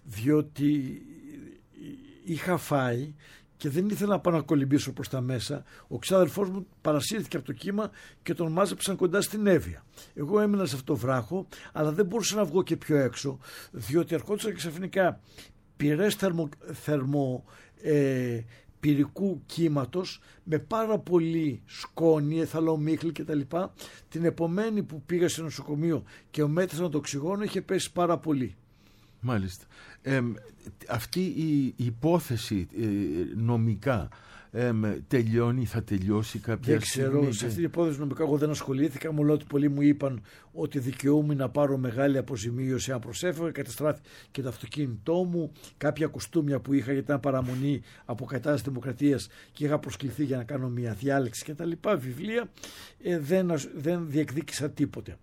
διότι είχα φάει και δεν ήθελα να πάω να κολυμπήσω προς τα μέσα. Ο ξάδελφός μου παρασύρθηκε από το κύμα και τον μάζεψαν κοντά στην Εύβοια. Εγώ έμεινα σε αυτό το βράχο, αλλά δεν μπορούσα να βγω και πιο έξω, διότι ερχόντουσαν ξαφνικά πυρές θερμο, θερμο ε, πυρικού κύματος με πάρα πολύ σκόνη, εθαλομίχλη κτλ. Την επομένη που πήγα στο νοσοκομείο και ο μέτρησαν το οξυγόνο είχε πέσει πάρα πολύ. Μάλιστα. Ε, αυτή η υπόθεση ε, νομικά ε, τελειώνει, θα τελειώσει κάποια δεν στιγμή? Δεν ξέρω, σε αυτή την υπόθεση νομικά εγώ δεν ασχολήθηκα, μόνο ότι πολλοί μου είπαν ότι δικαιούμαι να πάρω μεγάλη αποζημίωση αν προσέφερα, καταστράφη και το αυτοκίνητό μου, κάποια κουστούμια που είχα γιατί ήταν παραμονή από κατάσταση δημοκρατίας και είχα προσκληθεί για να κάνω μια διάλεξη κτλ. Βιβλία, ε, δεν, δεν διεκδίκησα τίποτε.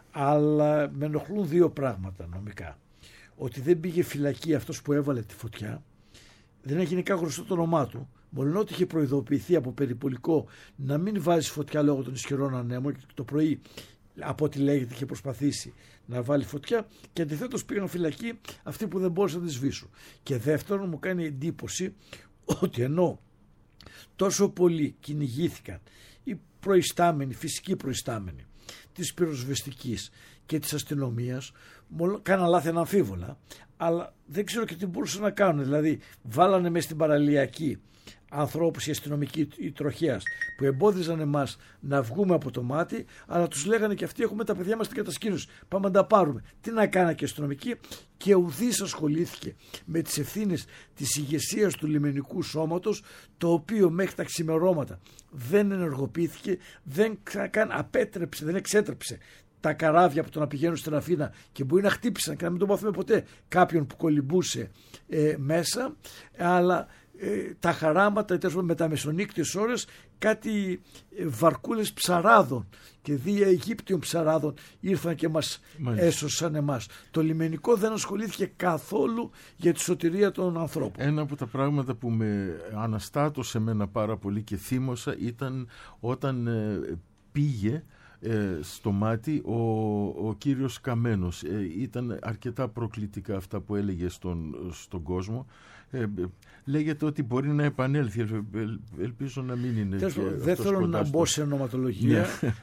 Αλλά με ενοχλούν δύο πράγματα νομικά. Ότι δεν πήγε φυλακή αυτός που έβαλε τη φωτιά, δεν έγινε καν γνωστό το όνομά του, μόλον ότι είχε προειδοποιηθεί από περιπολικό να μην βάζει φωτιά λόγω των ισχυρών ανέμων και το πρωί από ό,τι λέγεται είχε προσπαθήσει να βάλει φωτιά και αντιθέτως πήγαν φυλακή αυτοί που δεν μπόρεσαν να τη σβήσουν. Και δεύτερον μου κάνει εντύπωση ότι ενώ τόσο πολλοί κυνηγήθηκαν οι προϊστάμενοι, φυσικοί προϊστάμενοι της πυροσβεστικής και της αστυνομίας, κάναν λάθη αναμφίβολα, αλλά δεν ξέρω και τι μπορούσαν να κάνουν. Δηλαδή βάλανε μέσα στην παραλιακή ανθρώπους οι αστυνομικοί οι τροχέας που εμπόδιζαν εμάς να βγούμε από το μάτι, αλλά τους λέγανε και αυτοί έχουμε τα παιδιά μας στην κατασκήνωση, πάμε να τα πάρουμε. Τι να κάνανε και οι αστυνομικοί? Και ουδής ασχολήθηκε με τις ευθύνες της ηγεσίας του λιμενικού σώματος, το οποίο μέχρι τα ξημερώματα δεν ενεργοποιήθηκε, δεν καν απέτρεψε, δεν εξέτρεψε τα καράβια από το να πηγαίνουν στην Αθήνα και μπορεί να χτύπησαν και να μην το μάθουμε ποτέ κάποιον που κολυμπούσε ε, μέσα, αλλά ε, τα χαράματα με τα μεσονύκτιες ώρες κάτι ε, βαρκούλες ψαράδων και δύο Αιγύπτιων ψαράδων ήρθαν και μας Μάλιστα. έσωσαν εμάς. Το λιμενικό δεν ασχολήθηκε καθόλου για τη σωτηρία των ανθρώπων. Ένα από τα πράγματα που με αναστάτωσε εμένα πάρα πολύ και θύμωσα ήταν όταν ε, πήγε Ε, στο μάτι ο, ο κύριος Καμένος. Ε, ήταν αρκετά προκλητικά αυτά που έλεγε στον, στον κόσμο. Ε, λέγεται ότι μπορεί να επανέλθει. Ε, ελπίζω να μην είναι. Δεν θέλω να μπω σε ονοματολογία,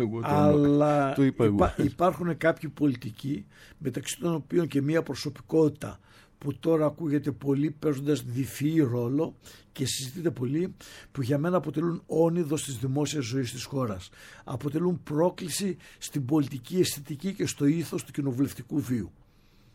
αλλά το είπα υπά, υπάρχουν κάποιοι πολιτικοί, μεταξύ των οποίων και μία προσωπικότητα που τώρα ακούγεται πολύ παίζοντας διφυή ρόλο και συζητείται πολύ, που για μένα αποτελούν όνειδος της δημόσιας ζωής της χώρας. Αποτελούν πρόκληση στην πολιτική αισθητική και στο ήθος του κοινοβουλευτικού βίου.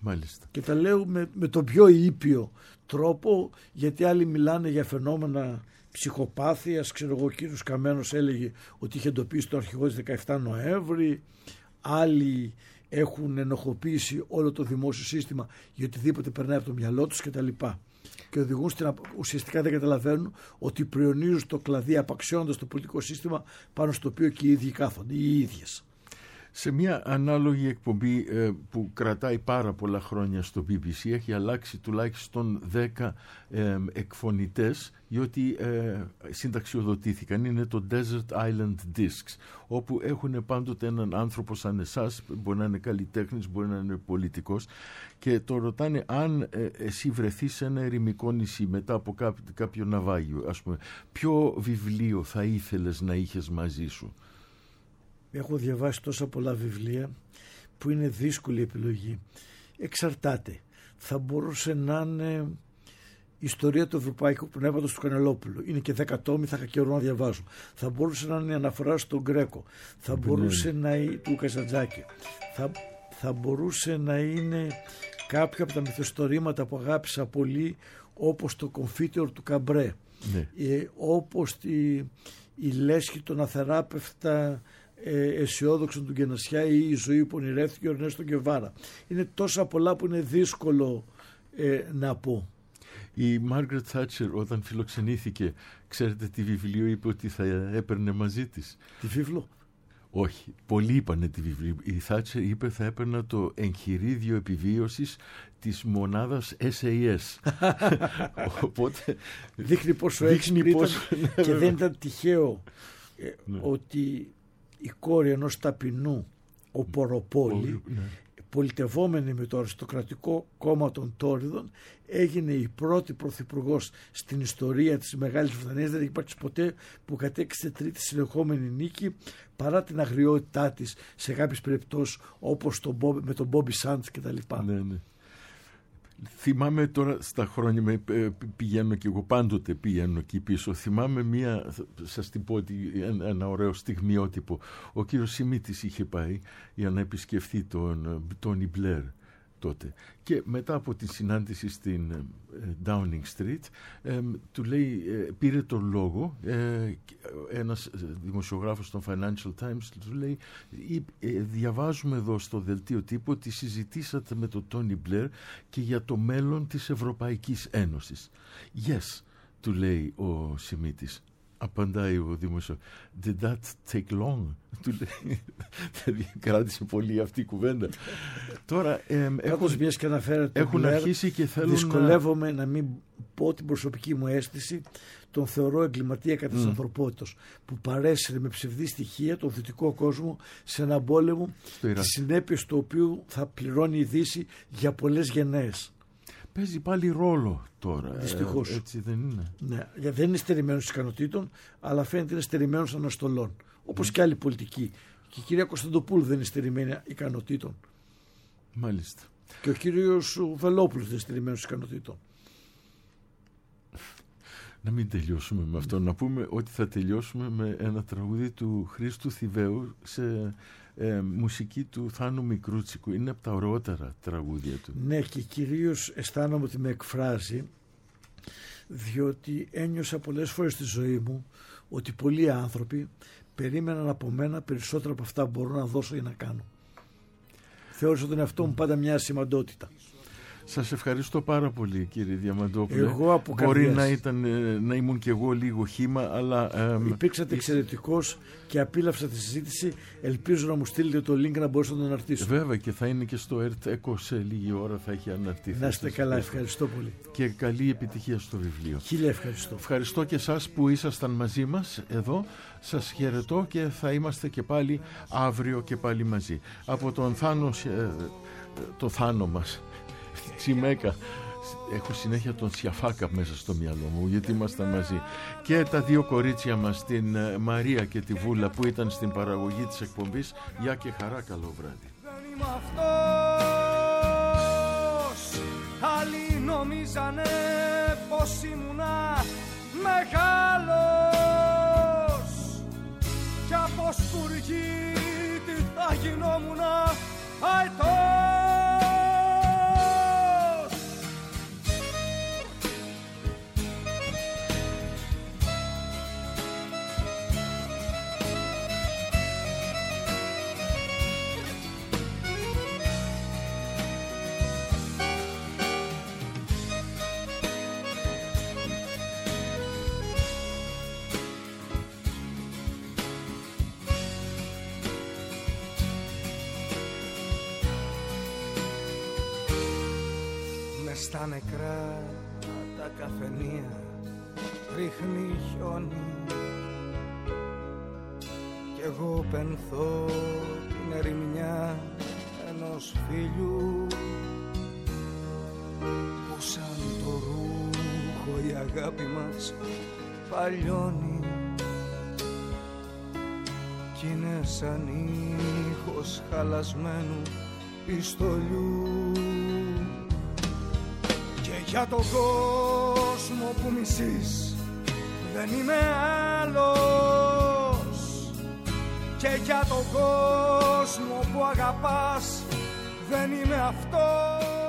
Μάλιστα. Και τα λέω με, με τον πιο ήπιο τρόπο, γιατί άλλοι μιλάνε για φαινόμενα ψυχοπάθειας. Ξέρω εγώ, ο κύριος Καμένος έλεγε ότι είχε εντοπίσει το αρχηγό της δεκαεφτά Νοέμβρη, άλλοι έχουν ενοχοποιήσει όλο το δημόσιο σύστημα για οτιδήποτε περνάει από το μυαλό τους κτλ. Και οδηγούν στην, ουσιαστικά δεν καταλαβαίνουν ότι πριονίζουν το κλαδί απαξιώνοντας το πολιτικό σύστημα πάνω στο οποίο και οι ίδιοι κάθονται, οι ίδιες. Σε μια ανάλογη εκπομπή ε, που κρατάει πάρα πολλά χρόνια στο μπι μπι σι έχει αλλάξει τουλάχιστον δέκα ε, εκφωνητές, διότι ε, συνταξιοδοτήθηκαν. Είναι το Desert Island Discs, όπου έχουν πάντοτε έναν άνθρωπο σαν εσάς, μπορεί να είναι καλλιτέχνης, μπορεί να είναι πολιτικός, και το ρωτάνε αν ε, εσύ βρεθείς σε ένα ερημικό νησί μετά από κάποιο, κάποιο ναυάγιο, ας πούμε, ποιο βιβλίο θα ήθελες να είχες μαζί σου? Έχω διαβάσει τόσα πολλά βιβλία που είναι δύσκολη επιλογή. Εξαρτάται. Θα μπορούσε να είναι η ιστορία του Ευρωπαϊκού Πνεύματος του Κανελόπουλου. Είναι και δέκα τόμοι, θα είχα καιρό να διαβάζω. Θα μπορούσε να είναι η αναφορά στον Γκρέκο. Θα μπορούσε να είναι του Καζαντζάκη. Θα, θα μπορούσε να είναι κάποια από τα μυθιστορήματα που αγάπησα πολύ, όπως το Κομφίτεορ του Καμπρέ. Ναι. Ε, όπως τη, η λέσχη των αθεράπευτα ε, αισιόδοξων του Γκενασιά ή η ζωή που ονειρεύτηκε ο Ερνέστο Γκεβάρα. Είναι τόσα πολλά που είναι δύσκολο ε, να πω. Η Μάργρετ Θάτσερ όταν φιλοξενήθηκε, ξέρετε τι βιβλίο είπε ότι θα έπαιρνε μαζί της? Τη βίβλο? Όχι, πολλοί είπανε τη βιβλίο. Η Θάτσερ είπε θα έπαιρνα το εγχειρίδιο επιβίωσης της μονάδας ες έι ες. Οπότε δείχνει πόσο έξυπνη ήταν και δεν ήταν τυχαίο ε, ναι. ότι η κόρη ενός ταπεινού, ο Ποροπόλη, ναι. πολιτευόμενη με το αριστοκρατικό κόμμα των Τόριδων, έγινε η πρώτη πρωθυπουργός στην ιστορία της Μεγάλης Βρετανίας. Δεν έχει υπάρξει ποτέ που κατέκτησε τρίτη συνεχόμενη νίκη, παρά την αγριότητά της σε κάποιες περιπτώσεις, όπως το, με τον Μπόμπι Σάντς κτλ. Ναι, ναι. Θυμάμαι τώρα στα χρόνια, με, πηγαίνω και εγώ πάντοτε πηγαίνω εκεί πίσω, θυμάμαι μία, σας την πω, ένα, ένα ωραίο στιγμιότυπο. Ο κύριος Σιμίτης είχε πάει για να επισκεφθεί τον Τόνι Μπλερ τότε, και μετά από τη συνάντηση στην ε, Downing Street ε, του λέει, ε, πήρε τον λόγο ε, ένας δημοσιογράφος των Financial Times, του λέει ε, διαβάζουμε εδώ στο δελτίο τύπου ότι συζητήσατε με τον Τόνι Μπλερ και για το μέλλον της Ευρωπαϊκής Ένωσης. Yes, του λέει ο Σιμίτης. Απαντάει ο δημοσιογράφος, did that take long? Του λέει, κράτησε πολύ αυτή η κουβέντα. Τώρα ε, έχουν, και έχουν Μπλερ, αρχίσει και θέλουν δυσκολεύομαι να... να μην πω την προσωπική μου αίσθηση. Τον θεωρώ εγκληματία κατά της mm. ανθρωπότητας, που παρέσυρε με ψευδή στοιχεία τον δυτικό κόσμο σε έναν πόλεμο, τις συνέπειες του οποίου θα πληρώνει η Δύση για πολλές γενναίες. Παίζει πάλι ρόλο τώρα. Δυστυχώς. Ε, έτσι δεν είναι. Ναι, γιατί δεν είναι στερημένος ικανοτήτων, αλλά φαίνεται είναι στερημένος αναστολών. Όπως mm. και άλλοι πολιτικοί. Και η κυρία Κωνσταντοπούλου δεν είναι στερημένη ικανοτήτων. Μάλιστα. Και ο κύριος Βελόπουλος δεν είναι στερημένος ικανοτήτων. Να μην τελειώσουμε με αυτό. Να πούμε ότι θα τελειώσουμε με ένα τραγούδι του Χρήστου Θηβαίου σε ε, μουσική του Θάνου Μικρούτσικου. Είναι από τα ωραιότερα τραγούδια του. Ναι, και κυρίως αισθάνομαι ότι με εκφράζει, διότι ένιωσα πολλές φορές στη ζωή μου ότι πολλοί άνθρωποι περίμεναν από μένα περισσότερα από αυτά που μπορώ να δώσω ή να κάνω. Θεώρησα τον εαυτό μου πάντα μια σημαντότητα. Σας ευχαριστώ πάρα πολύ, κύριε Διαμαντόπουλε. Εγώ από Μπορεί να, ήταν, να ήμουν κι εγώ λίγο χύμα, αλλά... Ε, υπήρξατε εξαιρετικός και απίλαυσα τη συζήτηση. Ελπίζω να μου στείλετε το link να μπορέσω να τον αναρτήσω. Βέβαια, και θα είναι και στο ΕΡΤ ΕΚΟ σε λίγη ώρα, θα έχει αναρτηθεί. Να είστε καλά, ευχαριστώ πολύ. Και καλή επιτυχία στο βιβλίο. Χίλια ευχαριστώ. Ευχαριστώ και εσάς που ήσασταν μαζί μας εδώ. Σας χαιρετώ και θα είμαστε και πάλι αύριο και πάλι μαζί. Από τον Θάνο, το Θάνο μας, Τσιμέκα, έχω συνέχεια τον Σιαφάκα μέσα στο μυαλό μου, γιατί ήμασταν μαζί, και τα δύο κορίτσια μας, την Μαρία και τη Βούλα, που ήταν στην παραγωγή της εκπομπής. Γεια και χαρά, καλό βράδυ. Δεν είμαι αυτός, άλλοι νομίζανε πως ήμουνα μεγάλος, κι από σπουργίτη θα γινόμουνα αετός. μες στα νεκρά τα καφενεία ρίχνει χιόνι κι εγώ πενθώ την ερημιά ενός φίλου που σαν το ρούχο η αγάπη μας παλιώνει κι είναι σαν ήχος χαλασμένου πιστολιού. Και για τον κόσμο που μισείς δεν είμαι άλλος, και για τον κόσμο που αγαπάς δεν είμαι αυτός.